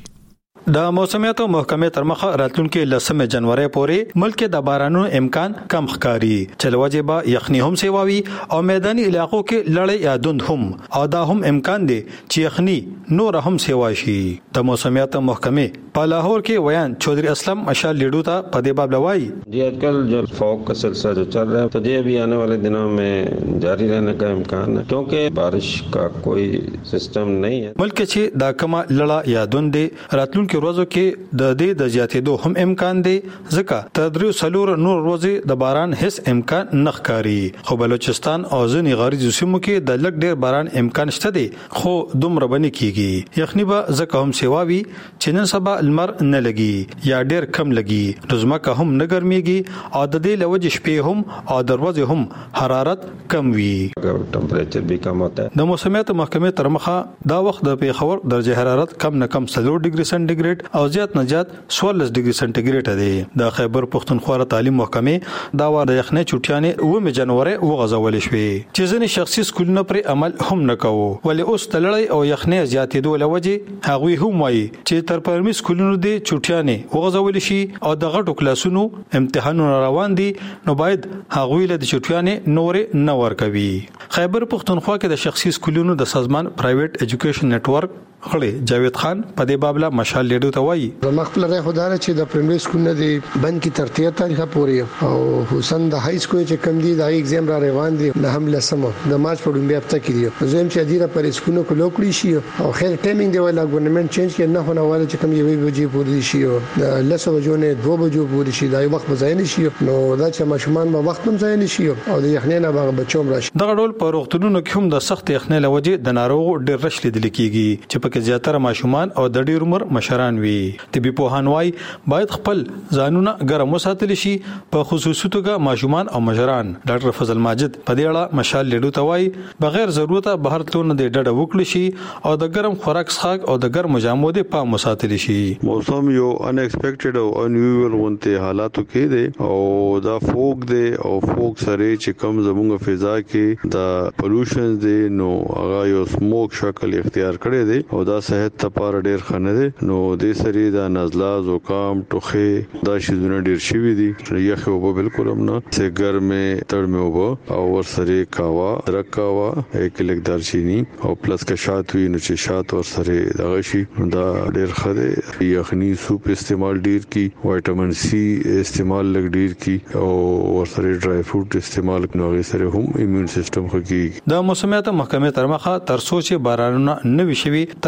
د موسمیاتو محکمې تر مخه راتلونکي 10 جنوري پورې ملک د بارانونو امکان کم ښکاري چې لوجبه یخني هم سیواوي او میداني علاقو کې لړۍ یا دند هم او دا هم امکان دی چې یخني نور هم سیوا شي. د موسمیاتو محکمې په لاهور کې ویان چودھری اسلم مشال لیڈو تا په دې باب لوای جی آجکل جو فوگ کا سلسلہ جو چل رہا ہے تو یہ بھی آنے والے دنوں میں جاری رہنے کا امکان ہے کیونکہ بارش کا کوئی سسٹم نہیں ہے. ملک چې دا کما لړا یا دند راتلونکي ورځو کې د دې د زیاتېدو هم امکان دی ځکه تدریو سلور نور ورځې د باران هیڅ امکان نه ښکاري. خو بلوچستان او ځینې غاریزو سیمو کې د لږ ډیر باران امکان شته دی خو دومره بنې کیږي. یخني به ځکه هم سیواوي چې نن سبا المر نه لګي یا ډیر کم لګي روزمکه هم نه ګرميږي او د دې لوجه شپې هم او دروازه هم حرارت کم وي. ټمپریچر به کم ہوتا ہے. د موسمیات محکمې تر مخه دا وخت د پیښور درجه حرارت کم نه کم 4 ډیګري سنټیګریډ او زیات نه زیات 14 ډیګري سنټیګریډ دی. د خیبر پختونخوا تعلیم محکمې دا ور د یخنۍ چټیانې 9 جنوري وغځول شوې چې ځینې شخصي سکولونه پر عمل هم نه کوي ولې اوس تلړی او یخنۍ زیاتېدو لوجه هغوی هم وایي چې تر پرمي سکولونو د چټیانې وغځول شي او د غټو کلاسونو امتحانونه روان دي نو باید هغوی له چټیانې نورې نه ورکوي. خیبر پختونخوا کې د شخصي سکولونو د سازمان پرایویټ ایجوکیشن نتورک خړې جاوید خان په دې بابله مشال لیډو ته وایي مخفل راي خدای چې د پرایمري سکول نه دی بند کی تر 13 تاریخه پورې او حسین د های سکول چې کم دی د ایگزام را روان دي نه هم لسمه د مارچ په ډومبه هفته کې دی زم چې ادیره پر سکولونو کې لوکړي شي او خیر ټایمینګ دی ولا ګورنمنت چینج کې نه هونه واله چې کم یوې بجې پورې شي د لسو بجو نه 2 بجو پورې شي دا وخت ځای نه شي نو دا چې ماشومان په وخت هم ځای نه شي او د یخنۍ نه باغ بچوم راشي. دغه ډول په روغتونونو کې هم د سخت یخنۍ لوجه د ناروغ ډېر رش لیدل کیږي چې په کې زیاتره ماشومان او د ډیر عمر مشران وي. طبي پوهان وايي باید خپل ځانونه ګرم وساتل شي په خصوصي توګه ماشومان او مشران. ډاکټر فضل ماجد په دې اړه مشال لیډو ته وايي بغیر ضرورت بهر تلون د ډډه وکړي شي او د ګرم خوراک څخه او د ګرم جامو د پام وساتل شي. موسم یو ان ایکسپیکټډ او انیویل ونته حالاتو کې دي او دا فوګ دي او فوګ سره چې کم زموږ فضا کې دا پولوشن دي نو هغه یو سموک شکل اختیار کړي دي او دا صحت ته پر ډیر خنه دي نو د سری دا نزله زکام ټوخه دا شیزونه ډیر شوی دي یخ او بالکل هم نه سه ګرمه تړمه وب او ور سره کاوا درکاوا یک لیک دارچینی او پلس کا شات وی نو چې شات ور سره دغه شي دا ډیر خده یخنی سوپ استعمال ډیر کی وټامین سی استعمال لګ ډیر کی او ور سره ډرای فروټ استعمال نو غي سره هم ایمون سیستم خو کی. د موسمیات محکمې تر مخه تر سوچ بارانونه نوي شوي تر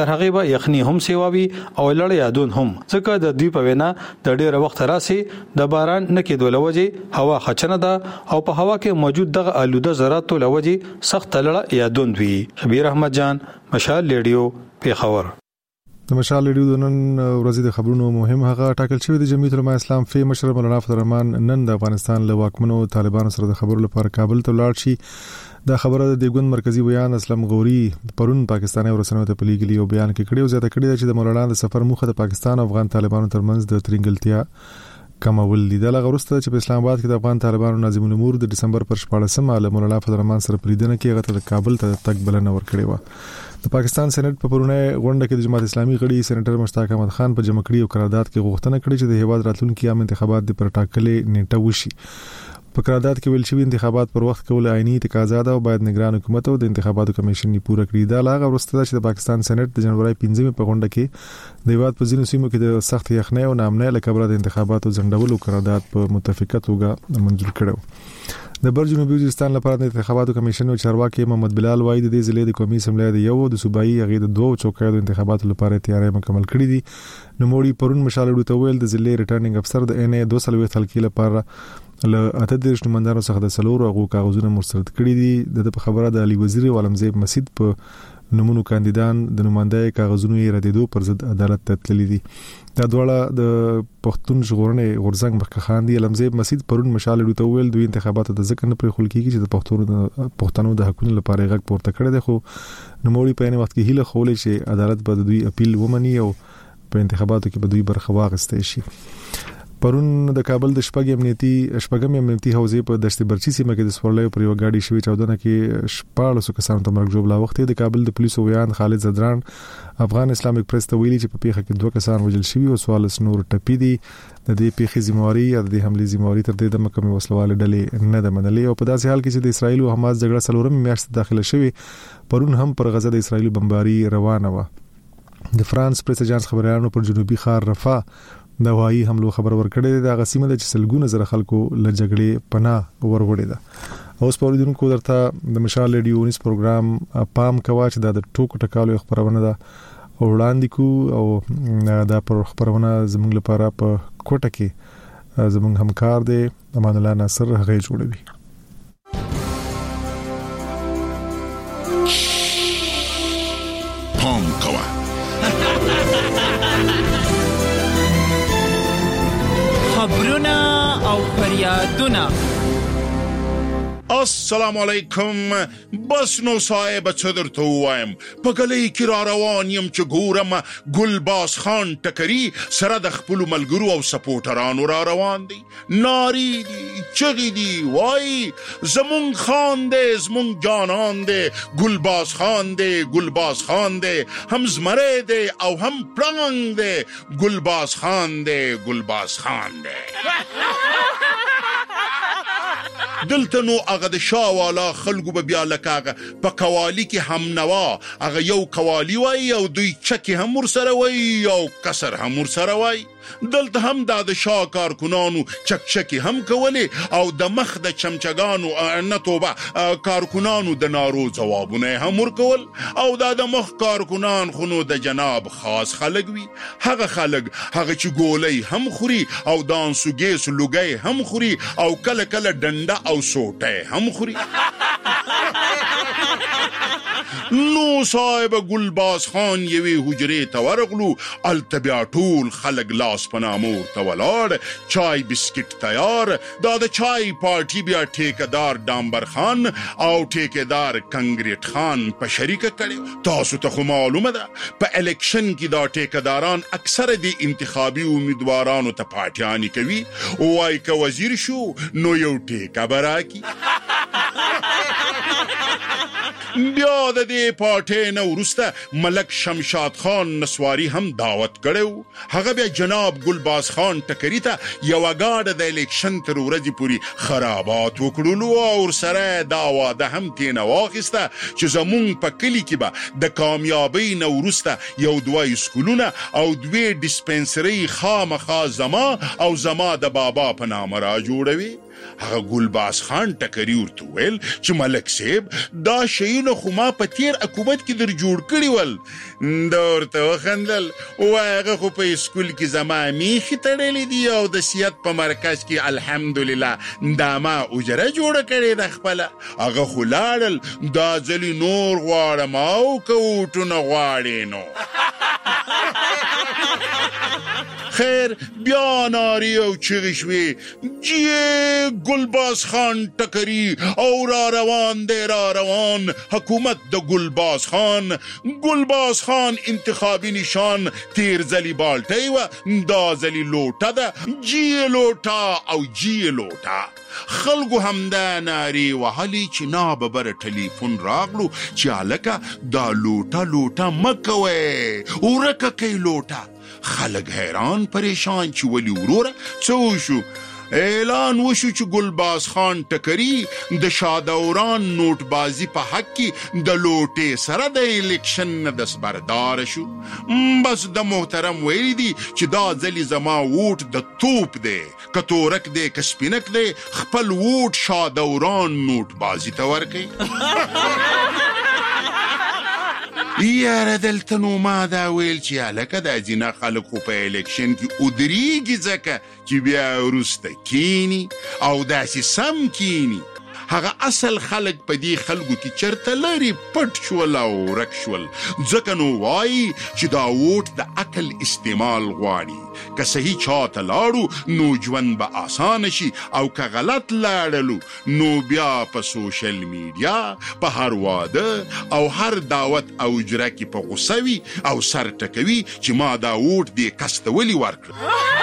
مګر هغه به یخني هم سیواوي او لړ یادون هم ځکه د دوی په وینا د ډېر وخت راسي د باران نه کېدو لوجه هوا خچنه ده او په هوا کې موجود دغه آلوده ذراتو لوجه سخت لړ یادون وي. شبیر احمد جان، مشال ریډیو، پیښور. د مشال ریډیو د نن ورځې د خبرونو مهم هغه ټاکل شوی د جمعیت العلماء اسلام فی مشر مولانا فضل الرحمن نن د افغانستان له واکمنو طالبانو سره د خبرو لپاره کابل ته لاړ شي. دا خبره د دیګون مرکزی ویان اسلام غوري پرون پاکستاني ورسنوي ته پلیګلی او بیان کې کړي او زیاته کړي چې د مولانا د سفر موخه د پاکستان او افغان طالبانو ترمنځ د ترنګلتیا کمول دي. د لغورسته چې په اسلام آباد کې د افغان طالبانو ناظم الامور د دسمبر پر 14مه له مولانا فضل الرحمن سره پریدنه کې هغه ته کابل ته تک بلنه ورکړې و. د پاکستان سېنات په پرونه غونډه کې د جماعت اسلامي غړي سېنیټر مشتاق احمد خان په جمع کړي او قرارداد کې غوښتنه کړې چې د هیواد راتلونکي عام انتخابات د پر ټاکلې نیټه وشي. په قرارداد کې ویل شوی انتخابات پر وخت کول عیني تقاضا ده او باید نگران حکومت او د انتخاباتو کمیشن یې پوره کړي. دا لاغه ورسته چې د پاکستان سېنات د جنوري 15 په غونډه کې د هیواد په ځینو سیمو کې د سخت یخنۍ او نامنۍ لکبره د انتخاباتو ځنډولو قرارداد په متفقه توګه منظور کړو. د بر جنوبي وزیرستان لپاره د انتخاباتو کمیشن او چارواکي محمد بلال وایي د دې ضلع د قومي اسمبلی د یو د صوبایي هغه د دوه چوکیو د انتخاباتو لپاره تیاری مکمل کړی دي. نوموړي پرون مشال ډوته ویل د ضلع ریټرنینګ افسر د ان ای 200 حلقې لپاره له 38 نمائندانو څخه د سلور هغه کاغذونه مسترد کړي دي. د خبره د علي وزیر عالمزیب مسعود په نمونو کاندیدان د نمائندای کاغذونو یې ردیدو پر ضد عدالت ته تللي دي. دا ډول د پښتون ژغورنې غورزنګ مخکخان دی. علمزیب مسعود پرون مشال ډوته ویل دوی انتخاباتو د ځکه نه پرې خل کیږي چې د پښتنو د حقوقو لپاره غږ پورته کړي دي. خو نوموړي په ان وخت کې هیله خولې چې عدالت به دوی اپیل ومني او په انتخاباتو کې به دوی برخه واخیستي شي. پرون د کابل د شپږم امنیتي حوزې په دشت برچی سیمه کې د سورلۍ پر یو گاډي شوی 14 کې 14 کسانو ته مرګ جوړ لا وخت د کابل د پولیسو ویان خالد زدران افغان اسلامیک پریس ته ویلي چې په پیښه کې 2 کسان وژل شوي او سوال نور ټپي دي. د دې پیښې ذمہواری یا د حملې ذمہواری تر دې د محکمې وسلواله ډلې نه ده منلې او په داسې حال کې چې د اسرایل او حماس جګړه څلورم میاشت داخله شوی پرون هم پر غزه د اسرایل بمباری روانه و. د فرانس پریس اجانس خبريالانو پر جنوبي ښار رفح د هوایي حملو خبر ورکړی د غسیمه د چسلګونه زره خلکو له جګړې پناه ورغړې ده. اوس په لیدونکو درته د مشال ریډیو نیوز پروګرام پام کوا چې د ټوکو ټکالو خبرونه ده وړاندې کو او دا پر خبرونه زموږ لپاره په کوټه کې زموږ همکار دی امان الله ناصر هغه جوړوي. پام کوا خبرونه او فریادونه. السلام علیکم. بس نو صاحب څه درته وایم په ګلۍ کې را روان یم چې ګورم ګلباز خان ټکري سره د خپل ملګرو او سپورټرانو را روان دي. ناری دي چغې دي وای زمون خان دې زمون جانان دې ګلباز خان دې ګلباز خان دې هم زمره دې او هم پړنګ دې ګلباز خان دې ګلباز خان دې. دلته نو هغه د شاواله خلکو به بیا لکه په قوالی کې هم نوا هغه یو قوالی وای او دوی چکی هم ور سره وای او کسر هم ور سره وای. دلته هم د شا کارکونانو چکچکی هم کولی او د مخ د چمچګانو نه توبه کارکونانو د نارو جوابونه هم ورکول او د مخ کارکونان خونو د جناب خاص خلک وي. هغه خلک هغه چې ګولۍ هم خوري او دانسوګې سلوګي هم خوري او کله کله ډنډه او سوټه هم خوري. نو صاحب ګلباز خان یوې حجرې ته ورغلو التبیا ټول خلک لاس پنامور ته ولاړ چای بسکټ تیار. دا د چای پارټي بیا ټیکدار ډامبر خان او ټیکدار کنګریټ خان په شریکه کړي. تاسو ته خو معلومه ده په الیکشن کې دا ټیکداران اکثر دي انتخابي امیدوارانو ته پاټیانی کوي او وايي که وزیر شو نو یو ټیکه براکی. بیا د دې پارټۍ نه وروسته ملک شمشاد خان نسواری هم دعوت کړو. هغه بیا جناب ګلباز خان ټکري ته یو غاډه د الیکشن تر ورځې پوری خرابات وکړلو او سره دا واده هم تینه واخیسته چې زمون په کلی کې به د کامیابی نه وروسته یو دوه سکولونه او دوه ډیسپنسری خامخا زما او زما د بابا په نامه را جوړوي. هغه ګلباز خان ټکري ورته ویل چې ملک صاحب دا شیونه خو ما په تیر حکومت کې در جوړ کړي ول. دا ورته وخندل وایي هغه خو په اسکول کې زما میخې تړلې دي او د صحت په مرکز کې الحمدلله دا ما اجره جوړه کړې ده خپله. هغه خو لاړل دا ځلې نور غواړم او که ووټونه غواړې نو. خیر بیا نارې او چغې شوې جیې ګلباز خان ټکري او را روان دی را روان حکومت د ګلباز خان. ګلباز خان انتخابي نشان تیر ځلې بالټۍ وه دا ځلې لوټه ده جیې لوټه او جیې لوټه. خلکو همدا نارې وهلې چې ناببره ټلیفون راغلو چې هلکه دا لوټه لوټه مه کوئ ورکه کوي لوټه. خلک حیران پریشان چې ولې وروره څه وشو؟ اعلان وشو چې ګلباز خان ټکري د شادوران نوټ بازی په حق کې د لوټې سره د الیکشن نه دستبردار شو. بس د محترم ویلی دي چې دا ځلې زما ووټ د توپ دی که تورک دی که سپینک دی خپل ووټ شادوران نوټ بازی ته ورکوي. یاره دلته نو ما دا ویل چې هلکه دا ځینه خلک خو په الیکشن کې ودرېږي ځکه چې بیا وروسته کینی او داسې سم کینی. هغه اصل خلک په دې خلکو کې چرته لري پټ شول او ورک شول. ځکه نو وایي چې دا ووټ د عقل استعمال غواړي. که صحیح چاته لاړو نو ژوند به آسانه شي او که غلط لاړلو نو بیا په سوشل میډیا په هر واده او هر دعوت او اجره کې په غوسه وي او سر ټکوي چې ما دا ووټ دې کس ته ولې ورکړ.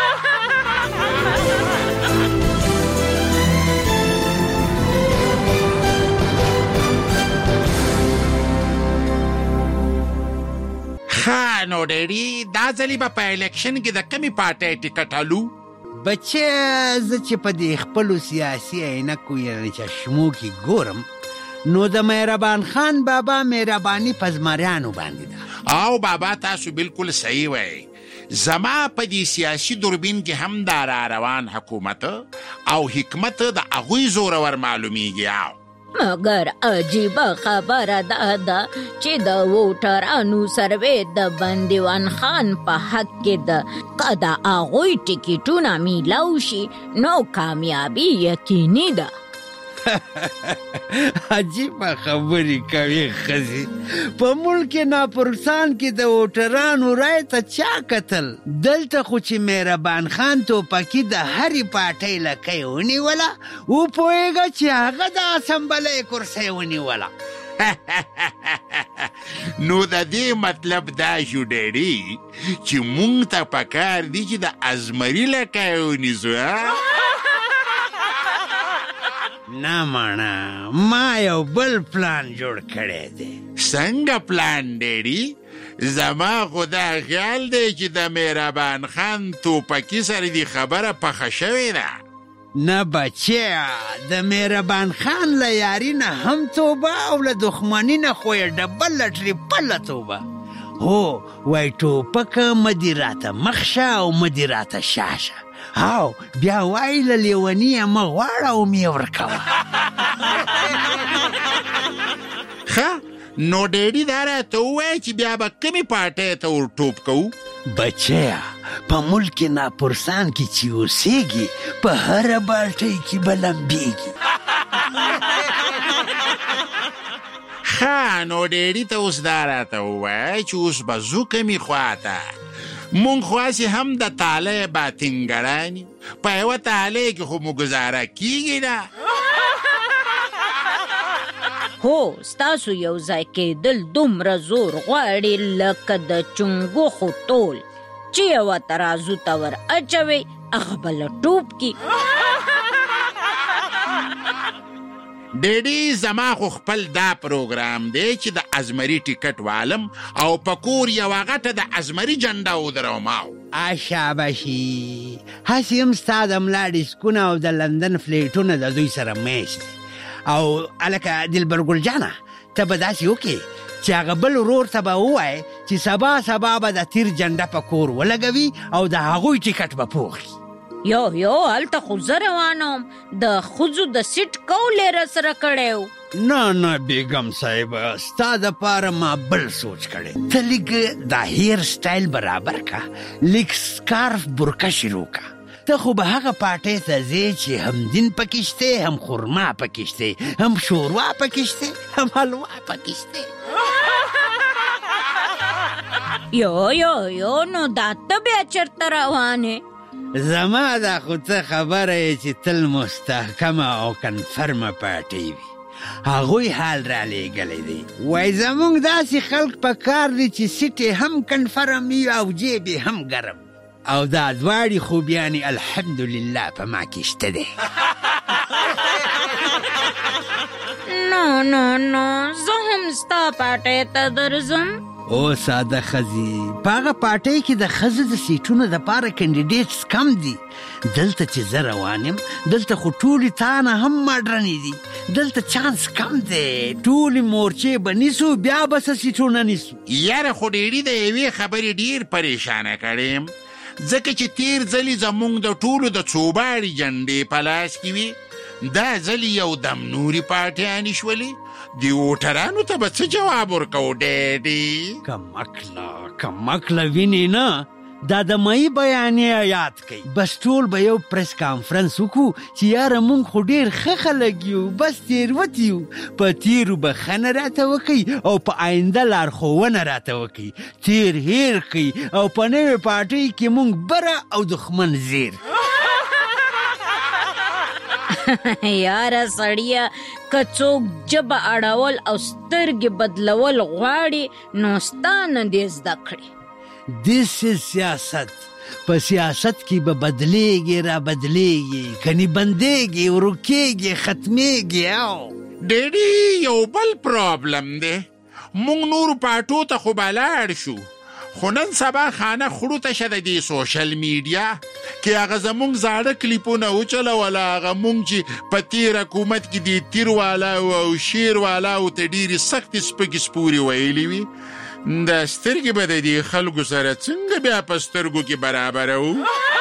نو ډیډي دا ځلې به په الیکشن کې د کمې پارټۍ ټکټ الو؟ بچه زه چې په دې خپلو سیاسي عینکو یعنې چشمو کې ګورم نو د مهربان خان بابا مهرباني په زمریانو باندې ده. او بابا تاسو بالکل صحیح وایي. زما په دې سیاسي دوربین کې هم دا را روان حکومت او حکمت د هغوی زورور معلومیږي. مگر عجیبه خبره ده چې د ووټرانو سروې د بندیوان خان په حق کې ده که د هغوی ټکټونه میلاو شي نو کامیابي یقیني ده. عجیبه خبرې کوي ښځې. په ملک ناپرسان کې د ووټرانو رای ته چا کتل؟ دلته خو چې مهربان خان توپکي د هرې پارټۍ لکۍ ونیوله وپوهېږه چې هغه د اسمبلۍ کرسۍ ونیوله. نو د دې مطلب دا شو ډیډي چې مونږ ته پکار دي چې د ازمري لکۍ ونیسو. نه مانا ما یو بل پلان جوړ کړی دی. څنګه پلان ډیډي؟ زما خو دا خیال دی چې د مهربان خان توپکي سره دې خبره پخه شوې ده. نه بچیا د مهربان خان له یاري نه هم توبه او له دښمني نه خو یې ډبل ټریپله توبه. هو وای ټوپکه مدې راته مخ شه او مدې راته شاشه او بیا وای له لیوني مه غواړه او مې ورکوه. ښه نو ډیډي دا راته ووایه چې بیا به کمې پارټۍ ته ور ټوپ کوو؟ بچیا په ملک ناپرسان کې چې اوسېږي په هره بالټۍ کې به لمبېږي. ښه نو ډیډي ته اوس دا راته ووایه چې اوس به ځو کمې خواته. مونږ خواسې هم د تالی باطنګړان یو په یوه تالی کې خو مو ګزاره کېږي نه. هو ستاسو یو ځای کېدل دومره زور غواړي لکه د چنګوښو ټول چې یوه ترازو ته ور اچوي هغه بله ټوپ کي. ډیډي زما خو خپل دا پروګرام دی چې د ازمري ټیکټ والم او په کور یوه غټه د ازمري جنډه ودروم. شاباشي هسې هم ستا د ملا ډیسکونه او د لندن فلیټونه د دوی سره میش دي. او هلکه دلبر ګل جانه ته به داسې وکړې چې هغه بل ورور ته به ووایې چې سبا به د تیر جنډه په کور ولګوي او د هغوی ټیکټ به پوخي. یو هلته خو زه روانم د ښځو د سیټ کول یې راسره کړی نه بیګم صاحب ستا دپاره ما بل سوچ کړی ته لږ دا هیر سټایل برابر کا لږ سکارف برکه شروع کا ته خو به هغه پارټۍ ته ځې چې هم دین پکې شته هم خرما پکې شته هم شوروا پکې شته هم حلوا پکې شته یو نو دا ته بیا چېرته روانې زما دا خو څه خبره یې چې تل مستحکمه او کنفرمه پارټۍ وي هغوی حال را لیږلی دی وایي زموږ داسې خلک په کار دي چې سیټ یې هم کنفرم وي او جیب یې هم ګرم او دا دواړې خوبیانې الحمدلله په ما کې شته دی نو زه هم ستا پارټۍ ته درځم او ساده ښځې په هغه پارټۍ کې د ښځو د سیټونو دپاره کینډیډیټس کم دي دلته چې زه روان یم دلته خو ټولې تا نه هم ماډرنې دي دلته چانس کم دی ټولې مورچې به نیسو بیا به څه سیټونه نیسو یاره خو ډېري د یوې خبرې ډېر پریشانه کړی یم ځکه چې تیر ځلې زموږ د ټولو د څوباړي جنډې په لاس کې وي دا ځلې یو دم نورې پارټیانې شولې د ووټرانو ته به څه جواب ورکوو ډېډې کمکله وینې نه دا د مئی بیانیه یاد کوي بس ټول به یو پریس کانفرنس وکړو چې یاره مونږ خو ډېر ښه خلک یو بس تېروتي یو په تیرو بخښنه راته وکوي او په آینده لارښوونه راته وکوي تیر هیر کوي او په نوې پارټۍ کې مونږ بره او دښمن زیر یاره سړیه که څوک ژبه اړول او سترګې بدلول غواړي نو ستا نه دې زده کړي دیس سیاست په سیاست کې به بدلیږي را بدلیږي کني بندیږي ورکیږي ختمیږي ډېډي یو بل پرابلم دی مونږ نورو پارټو ته خو به لاړ شو خو نن سبا خانه خړو ته شه د دې سوشل میډیا کې هغه زموږ زاړه کلیپونه وچلوله هغه مونږ چې په تېر حکومت کې د تیر والاو او شیر والاو ته ډېرې سختې سپکې سپورې ویلې وي دا سترګې به د دې خلکو سره څنګه بیا په سترګو کې برابروو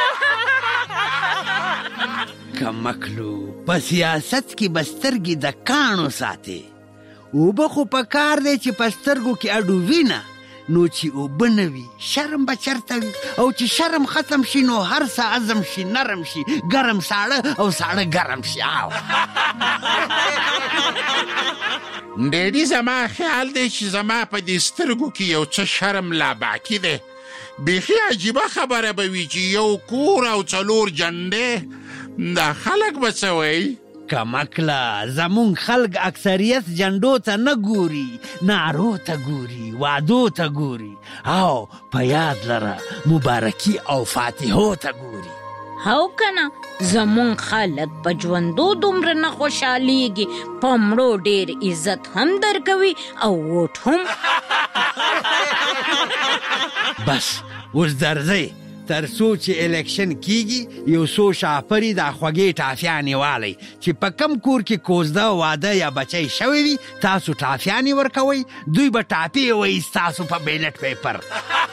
کمکلو په سیاست کې به سترګې د کاڼو ساتې اوبه خو په کار دی چې په سترګو کې اډو وینه نو چې اوبه نه وي شرم به چرته وي او چې شرم ختم شي نو هر څه عزم شي نرم شي ګرم ساړه او ساړه ګرم شي ډېډي زما خیال دی چې زما په دې سترګو کې یو څه شرم لا باقي دی بیخي عجیبه خبره به وي چې یو کور او 4 جنډې دا خلک به څه وایي کمکله زمون خلق اکثریت جنډو ته نه ګوري نارو ته ګوري وعدو ته ګوري او په یاد لره مبارکي او فاتحو ته ګوري هاو کنه زمون خلق په ژوندو دومره نه خوشحالیږي په مړو ډېر عزت هم درکوي او ووټ هم بس اوس درځئ تر څو چې الیکشن کیږي یو څو شاپري دا خوږې ټافیانې والی چې په کم کور کې کوزده واده یا بچی شوی وي تاسو ټافیانې ورکوئ دوی به ټاپې وایي ستاسو په بیلټ پیپر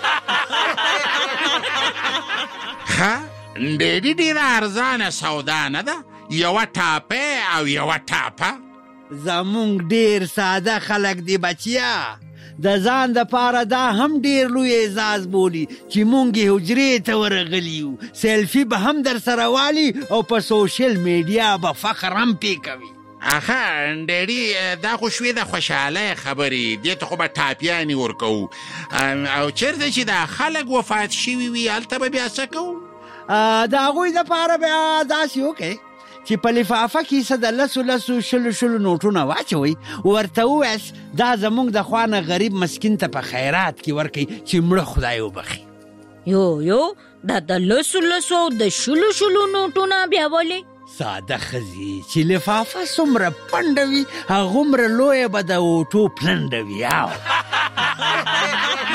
ښه ډېډي ډېره ارزانه سودا نه ده یوه ټاپه او یوه ټاپه زمونږ ډېر ساده خلک دی بچیا د ځان دپاره دا هم ډېر لوی اعزاز بولي چې مونږ یې حجرې ته ورغلي یو سیلفي به هم در سره والي او په سوشل میډیا به فخر هم پې کوي اخه ډېډي دا خو شوې د خوشحالۍ خبرې دې ته خو به ټاپیانې ورکوو او چېرته چې دا خلک وفات شوي وي هلته به بیا څه کوو د هغوی دپاره بیا داسې وکئ چې په لفافه کې څه د 10 شلو نوټونه واچوئ ورته ووایاست دا زموږ د خوا نه غریب مسکین ته په خیرات کې ورکئ چې مړه خدای وبخي یو دا د 10 او د 10 نوټونه بیا ولې ساده ښځې چې لفافه څومره پنډه وي هغومره لویه به د اوټو پلنډه وي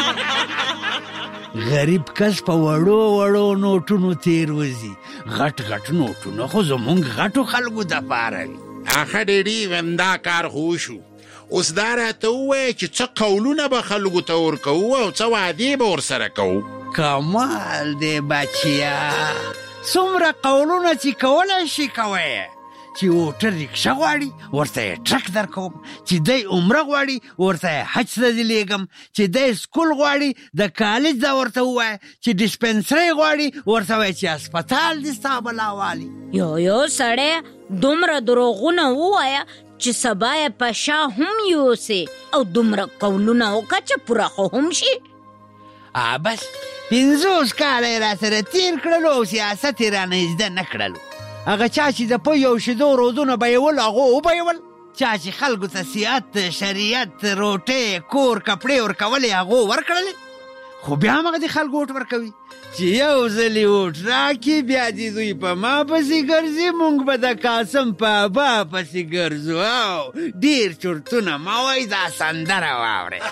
غریب کس په وړو نوټونو تیر وځي غټ نوټونه خو زمونږ غټو خلکو دپاره وي اخه ډېډي دا کار خو وشو اوس دا راته ووایه چې څه قولونه به خلکو ته ورکوو او څه وعدې به ورسره کوو کمال دی بچیا څومره قولونه چې کولی شي کوئ. چې موټر رکشه غواړي ورته ټرک درکوم، چې دی عمره غواړي ورته حج ته دې لیږم، چې دی سکول غواړي د کالج دا ورته ووایه، چې ډسپنسري غواړي ورته وایي چې هسپتال دې ستا بلا والي. یو سړی دومره دروغونه ووایه چې سبا یې په شا هم یوسې او دومره قولونه وکړه چې پوره خو هم شي. بس 50 کاله یې راسره تېر کړلو او سیاست یې رانه زده نه کړلو. هغه چا چې د پوی او شیدو رودونه بیول هغه وبیول، چا چې خلکو ته صحت، شریعت، روټۍ، کور، کپړې ورکولې هغه ورکړلې. خو بیا هم هغه د خلکو ووټ ورکوي چې یو ځلې ووټ راکړي بیا دې دوی په ما پسې ګرځي، موږ به د قاسم په ابا پسې ګرځو. او ډېر چورتونه ما وایي دا سندره واورئ.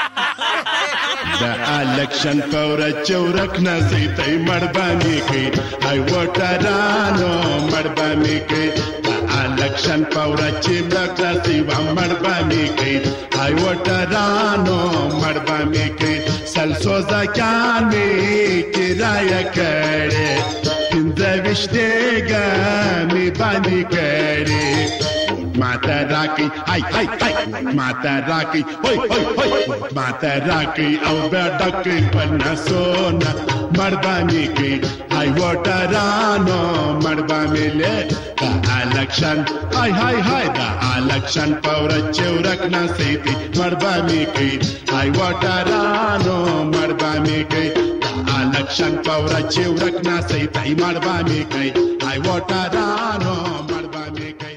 د الکشن په ورځ چې ورک نه سي تی مړبانې کوي، ای وټرانو مړبانې کوي. د الکشن په ورځ چې ورک نه سي مړبانې کوي، ای وټرانو مړبانې کوي. سلسو زکان می کرایه کړې، 15 ګامې باندې کړې. ماته راکړي هاي هاي هاي، ماته راکړي هوي هوي هوي، ماته راکړي او بیا ډکړي په نسونه مړبانې کوي. هاي وټرانو مړبانې له د الکشن هاي هاي هاي، د الکشن په ورځ چې ورک نه سي دي مړبانې کوي. هاي وټرانو مړبانې کوي. د الکشن په ورځ چې ورک نه سي دي مړبانې کوي. هاي وټرانو مړبانې کوي.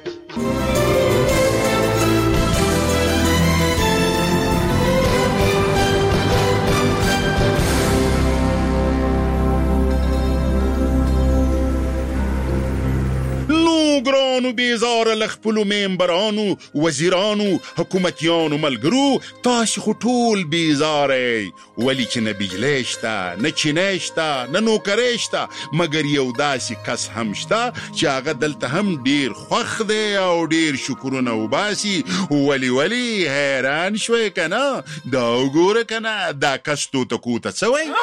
ګرانو بیزاره له خپلو ممبرانو، وزیرانو، حکومتیانو ملګرو، تاسې خو ټول بیزاره ولې چې نه بجلی شته، نه چینی شته، نه نوکرۍ شته، مګر یو داسې کس هم شته چې هغه دلته هم ډېر خوښ دی او ډېر شکرونه وباسي. ولې حیران شوی که نه؟ دا وګوره که نه دا کس توتکو ته څه وایي.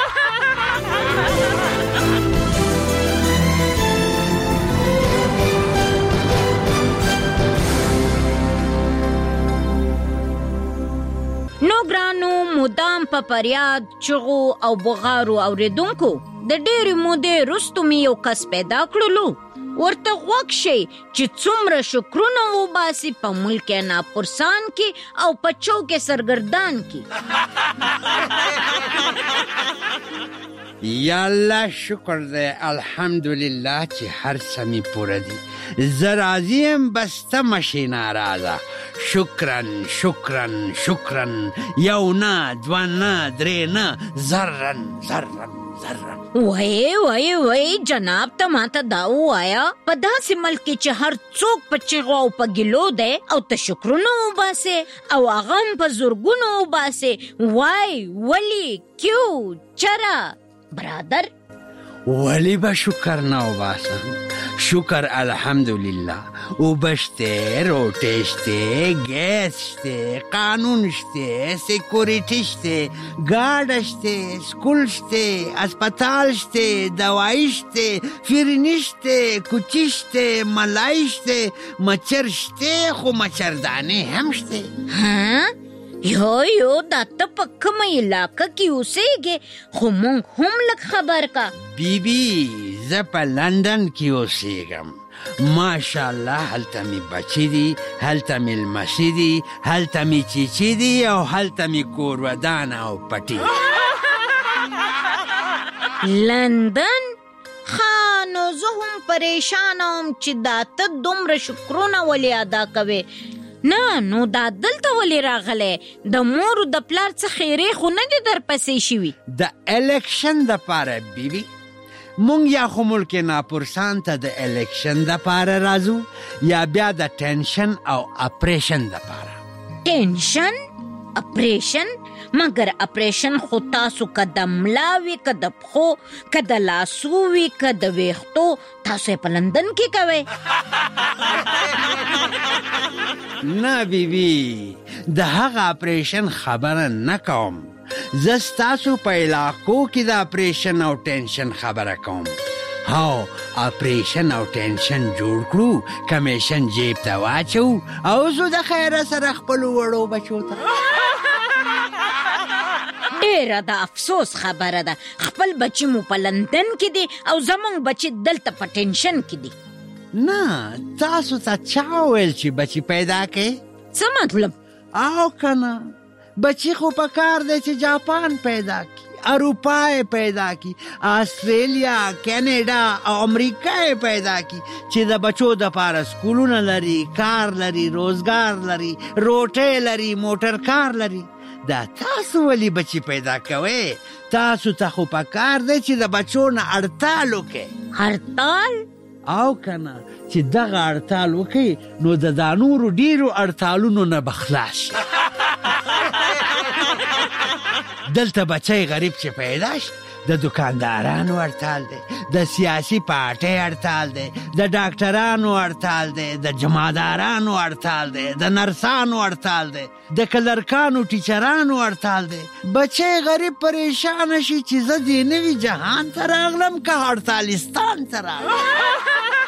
نو ګرانو مدام په فریاد، چغو او بغارو اوریدونکو، د ډېرې مودې وروستو مې یو کس پیدا کړلو. ورته غوږ شئ چې څومره شکرونه وباسي په ملک ناپرسان کې او په چوک سرګردان کې. یا الله شکر دی، الحمدلله چې هر څه مې پوره دي. زه راضي یم، بس ته مشې ناراضه. شکرن شکرن شکرن، یو نه، دوه نه، درې نه، زرن زرن زرن. وای جناب ته ماته دا ووایه، په داسې ملک کې چې هر څوک په چغو او په ګیلو دی او ته شکرونه وباسې او هغه هم په زرګونو وباسې، وای ولې کیو چرا برادر؟ ولی به شکر نه وباسم؟ شکر الحمدلله. اوبه شته، روټۍ شته، ګیس شته، قانون شته، سیکوریټي شته، ګاډه شته، سکول شته، اسپتال شته، دوايي شته، فرني شته، کوچي شته، ملای شته، مچر شته، خو مچردانې هم شته. یو دا ته په کومه علاقه کې اوسېږې؟ خو مونږ هم لږ خبر کا. بیبي زه په لندن کې اوسېږم. ماشاءالله هلته مې بچي دي، هلته مې لمسي دي، هلته مې چیچي دي او هلته مې کور ودان او پټي. لندن؟ نو زه هم پریشانه وم چې دا ته دومره شکرونه ولې ادا کوې. نه نو دا دلته ولې راغلی؟ د مور او د پلار څه خیرې خو نه دي درپسې شوي؟ د الیکشن دپاره بیبي، مونږ یا خو ملک ناپرسان ته د الیکشن دپاره راځو یا بیا د ټینشن او اپریشن دپاره. ټینشن؟ اپریشن؟ مگر اپریشن خو تاسو که د ملا وي، که د پښو، که د لاسو وي، که د ویښتو، تاسو یې په لندن کې کوئ؟ نه بیبي، د هغه اپریشن خبره نه کوم. زه ستاسو په علاقو کې د اپریشن او ټینشن خبره کوم. هاو اپریشن او ټینشن جوړ کړو کمیشن جیب ته واچو او زه د خیره سره خپل وړو بچو ته ډیره د افسوس خبره ده خپل بچی مو په لندن کې دی او زمونږ بچی دلته په ټینشن کې دی نه تاسو ته چا ویل چې بچی پیدا کړئ څه مطلب او کنه بچی خو په کار دی چې جاپان پیدا کی اروپا پیدا کی آسټرالیا کینیډا او امریکا پیدا کی چې د بچو د پاره سکولونه لري کار لري روزګار لري روټه لري موټر کار لري دا تاسو ولی بچی پیدا کوئ تاسو ته خو په کار دی چې د بچو نه هړتال وکړئ هړتال او کنه چې دغه هړتال وکړئ نو د نورو ډیرو هړتالونو نه به خلاص شي دلته بچی غریب چې پیدا شي د دکاندارانو هړتال دی د سیاسي پارټۍ هړتال دی د ډاکټرانو هړتال دی د جمعدارانو هړتال دی د نرسانو هړتال دی د کلرکانو ټیچرانو هړتال دی بچی غریب پریشان شي چې زه دې نوي جهان ته راغلم که هړتالستان ته راغلم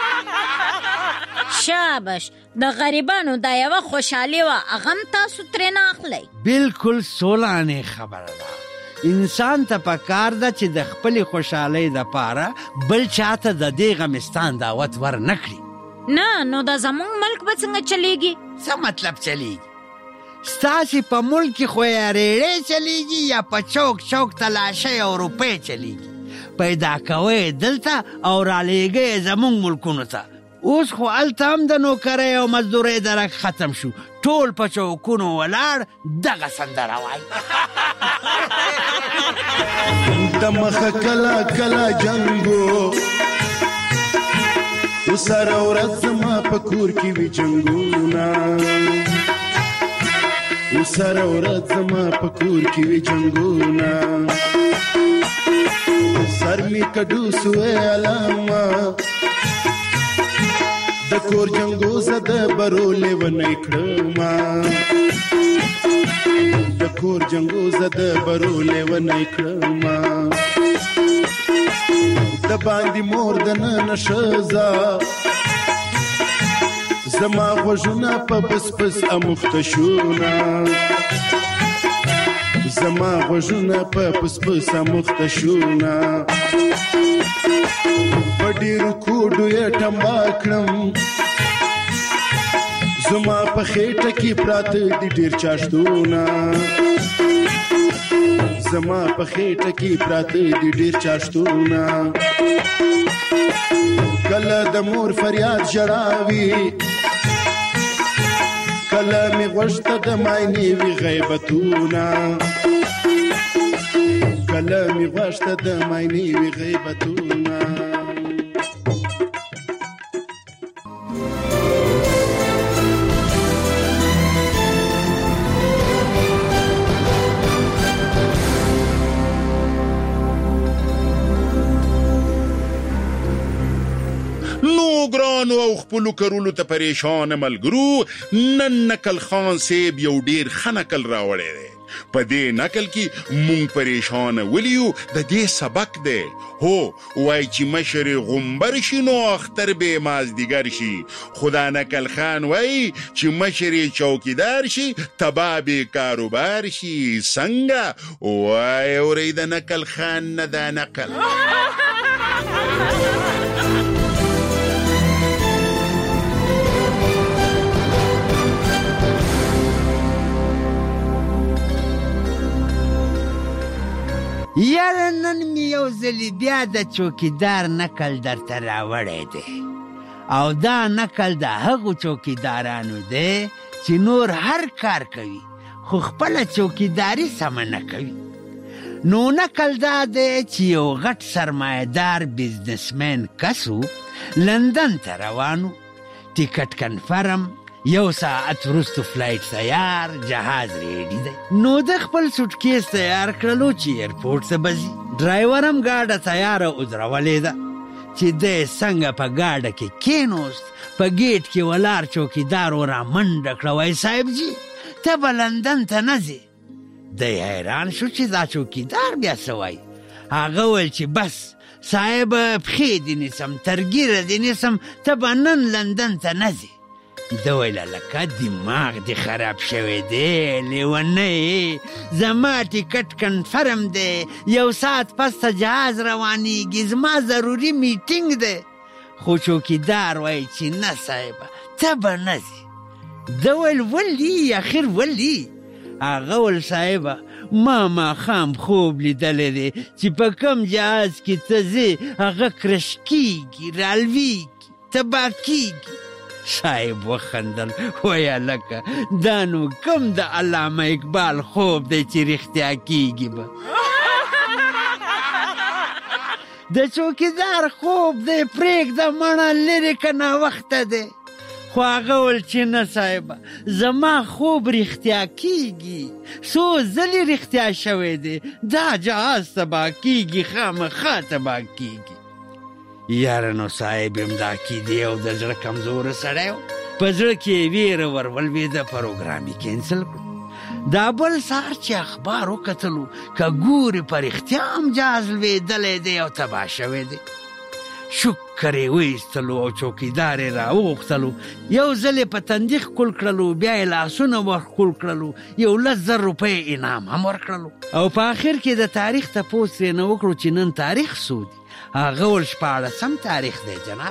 شابش د غریبانو دا یوه خوشحالي وه هغه هم تاسو ترېنه اخلئ بلکل سولانې خبره ده انسان ته پکار ده چې د خپلې خوشحالۍ دپاره بل چاته د دې غمستان دعوت ور نه کړي نه نو د زمونږ ملک به څنګه چلیږي څه مطلب چلیږي ستاسې په ملک کې خو یا ریړې چلیږي یا په چوک چوک تلاشۍ او روپۍ چلیږي پیدا کوئ دلته او رالیږئ زمونږ ملکونو ته اوس خو هلته هم د نوکرۍ او مزدورۍ درک ختم شو ټول په چوکونو ولاړ دغه سندره وایي د مخه کله کله جنګو وسره ورځ زما په کور کې وي جنګونه وسره ورځ زما په کور کې وي جنګونه سر می کډو سوې علامه د کور جنګو زده برولې ونی کړما د کور جنګو زده برولې ونی کړما د باندې مور د نن شزا زما غوږونه په بس بس امخته شونه زما غوږونه په بس بس امخته شونه په ډېرو کوډو یې ټمبا کړم زما په خېټه کې پراته دي ډېر چاشتونه زما په خېټه کې پراته دي ډېر چاشتونه کله د مور فریاد ژړاوي کله مې غوږ ته د ماینې وي غیبتونه کله مې غوږ ته د ماینې وي غیبتونه ګرانو او خپلو کرولو ته پریشان ملګرو نن نکل خان صاحب یو ډیر ښه نکل راوړی دی په دې نکل کې مونږ پریشان ولیو د دې سبق دی هو وای چې مشر غمبر شي نو اختر به مازدیګر شي خدا نکل خان وای چې مشر چوکیدار شي تبا به کاروبار شي څنګه وای اورید نکل خان نه دا نکل یاره نن می یو ځلې بیا د چوکیدار نکل درته راوړی دی او دا نکل د هغو چوکیدارانو دی چې نور هر کار کوي خو خپله چوکیداري سمه نه کوي نو نکل دا دی چې یو غټ سرمایه‌دار بزنسمن کسو لندن ته روانو ټیکټ کنفرم یو ساعت وروسته فلایټ تیار جهاز ریډي دی نو د خپل سوټکیس تیار کړلو چې ایرپورټ ته به ځي ډرایور هم ګاډه تیاره ودرولې ده چې دی څنګه په ګاډه کې کېنوست په ګیټ کې ولاړ چوکیدار ورا منډه کړه وای صاحب جي ته به لندن ته نه ځې دی حیران شو چې دا چوکیدار بیا څه وایي هغه ویل چې بس صاحب پښې دې نیسم ترګیره دې نیسم ته به نن لندن ته نه ځې. ده ویل لکه دماغ دې خراب شوی دی لیونی، زما ټیکټ کنفرم دی، 1 ساعت پس ته جهاز روانیږي، زما ضروري میټینګ دی. خو چوکیدار وایي چې نه صاحبه ته به نه ځې. ده ویل ولي اخر ولي؟ هغه ول صاحبه ما ماښام خوب لیدلی دی چې په کوم جهاز کې ته ځې هغه کرش کېږي، رالویږي، تباه کېږي. صاحب وخندل وایه لکه دا نو کوم د علامه اقبال خوب دی چې رښتیا کېږي به. د چوکیدار خوب دی پرېږده مړه لرې که ناوخته دی. خو هغه ول چې نه صاحبه زما خوب رښتیا کېږي، څو ځلې رښتیا شوی دی، دا جهاز تباه کېږي، خامخا تباه کېږي. یاره نو صاحب هم دا کېدی او د زړه کمزوره سړی و، په زړه کې یې ویره ور ولوېده، پروګرام یې کینسل کړو. دا بل سهار چې اخبار وکتلو که ګورې په رښتیا هم جهاز لوېدلی دی او تباه شوی دی. شکر یې وایستلو او چوکیدار یې راوغوښتلو، 1 ځل یې په تندي ښکل کړلو، بیا یې لاسونه ورښکل کړلو، 11,000 روپۍ انعام هم ورکړلو. او په آخر کې د تاریخ تپوس ترېنه وکړو چې نن تاریخ څو دی؟ هغه ول 14 تاریخ دی جناب.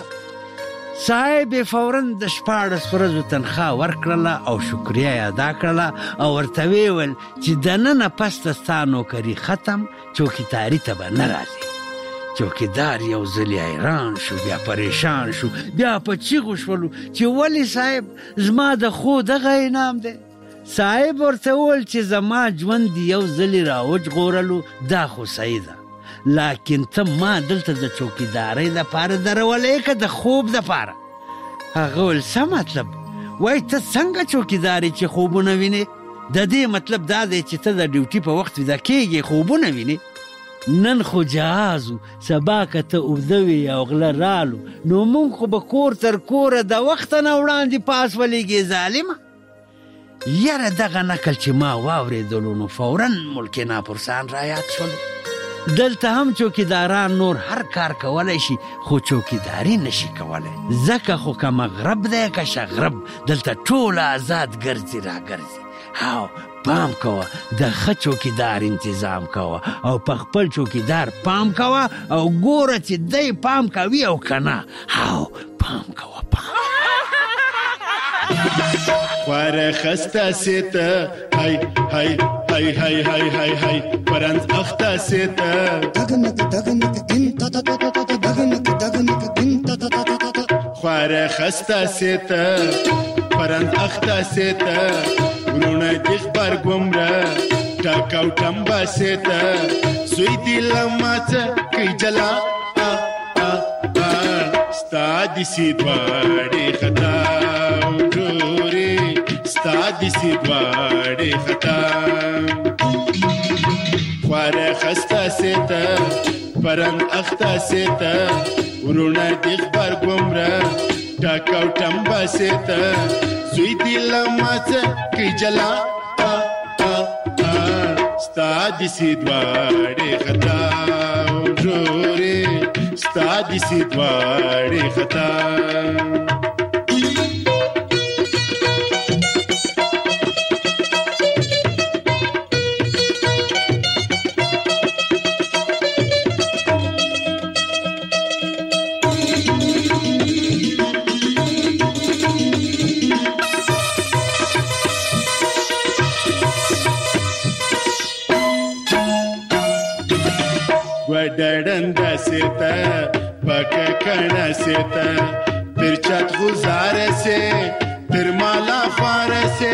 صاحب یې فوراً د 14 ورځو تنخواه ورکړله او شکریه یې ادا کړله او ورته ویې ویل چې دننه پس ته ستا نوکري ختم، چوکیداري ته به نه راځي. چوکیدار یو ځل حیران شو، بیا پریشان شو، بیا په چیغو شولو چې ولې صاحب زما د خو دغه انعام دی. صاحب ورته وویل چې زما ژوند یو ځلې راوژغورلو دا خو صحیح ده، لکن ته ما دلته د چوکیدارۍ دپاره درولې که د خوب دپاره؟ هغه ویل څه مطلب؟ وایي ته څنګه چوکیدارې چې خوبونه وینې؟ د دې مطلب دا دی چې ته د ډیوټي په وخت ویده کېږې، خوبونه وینې. نن خو جهازو، سبا که ته اوږده وې او غله رالو نو مونږ خو به کور تر کوره د وخته نه وړاندې پاس ولیږې ظالمه. یاره دغه نقل چې ما واورېدلو نو فوراً ملک ناپرسان رایاد شولو. دلته هم چوکیداران نور هر کار کولی شي خو چوکیداري نشي کولی، ځکه خو که مغرب دی که شغرب دلته ټول آزاد ګرځي راګرځي. هاو پام کوه، د ښه چوکیدار انتظام کوه او په خپل چوکیدار پام کوه او ګوره چې دی پام کوي او که نه. هاو پام کوه پام. خواره خسته سیته های های های های های های های فرنز اخته سیته خواره خسته سیته فرنز اخته سیته ورونه دیخ برگمره ټاکاو ټمبا سیته سوی دی لماته کی جلا ستا دی سیدواړي خطا ستا دسی دواړي خطا خواره خسته سیته پرنګ اخته سیته ورونه دی خبر ګمره ټاکاو ټمبا سیته زوی دی لماته کی جلا ستا دسی دواړي خطا جوړي ستا دسی دواړي خطا. ډډنده سیته پکه کڼه سیته تر چت گزاره سے تر مالا خواره سے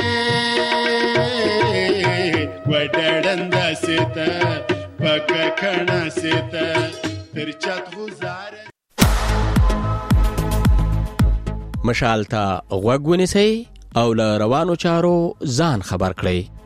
ډډنده سیته پکه کڼه سیته تر چت گزاره. مشال ته غوږ ونیسئ او له روانو چارو ځان خبر کړئ.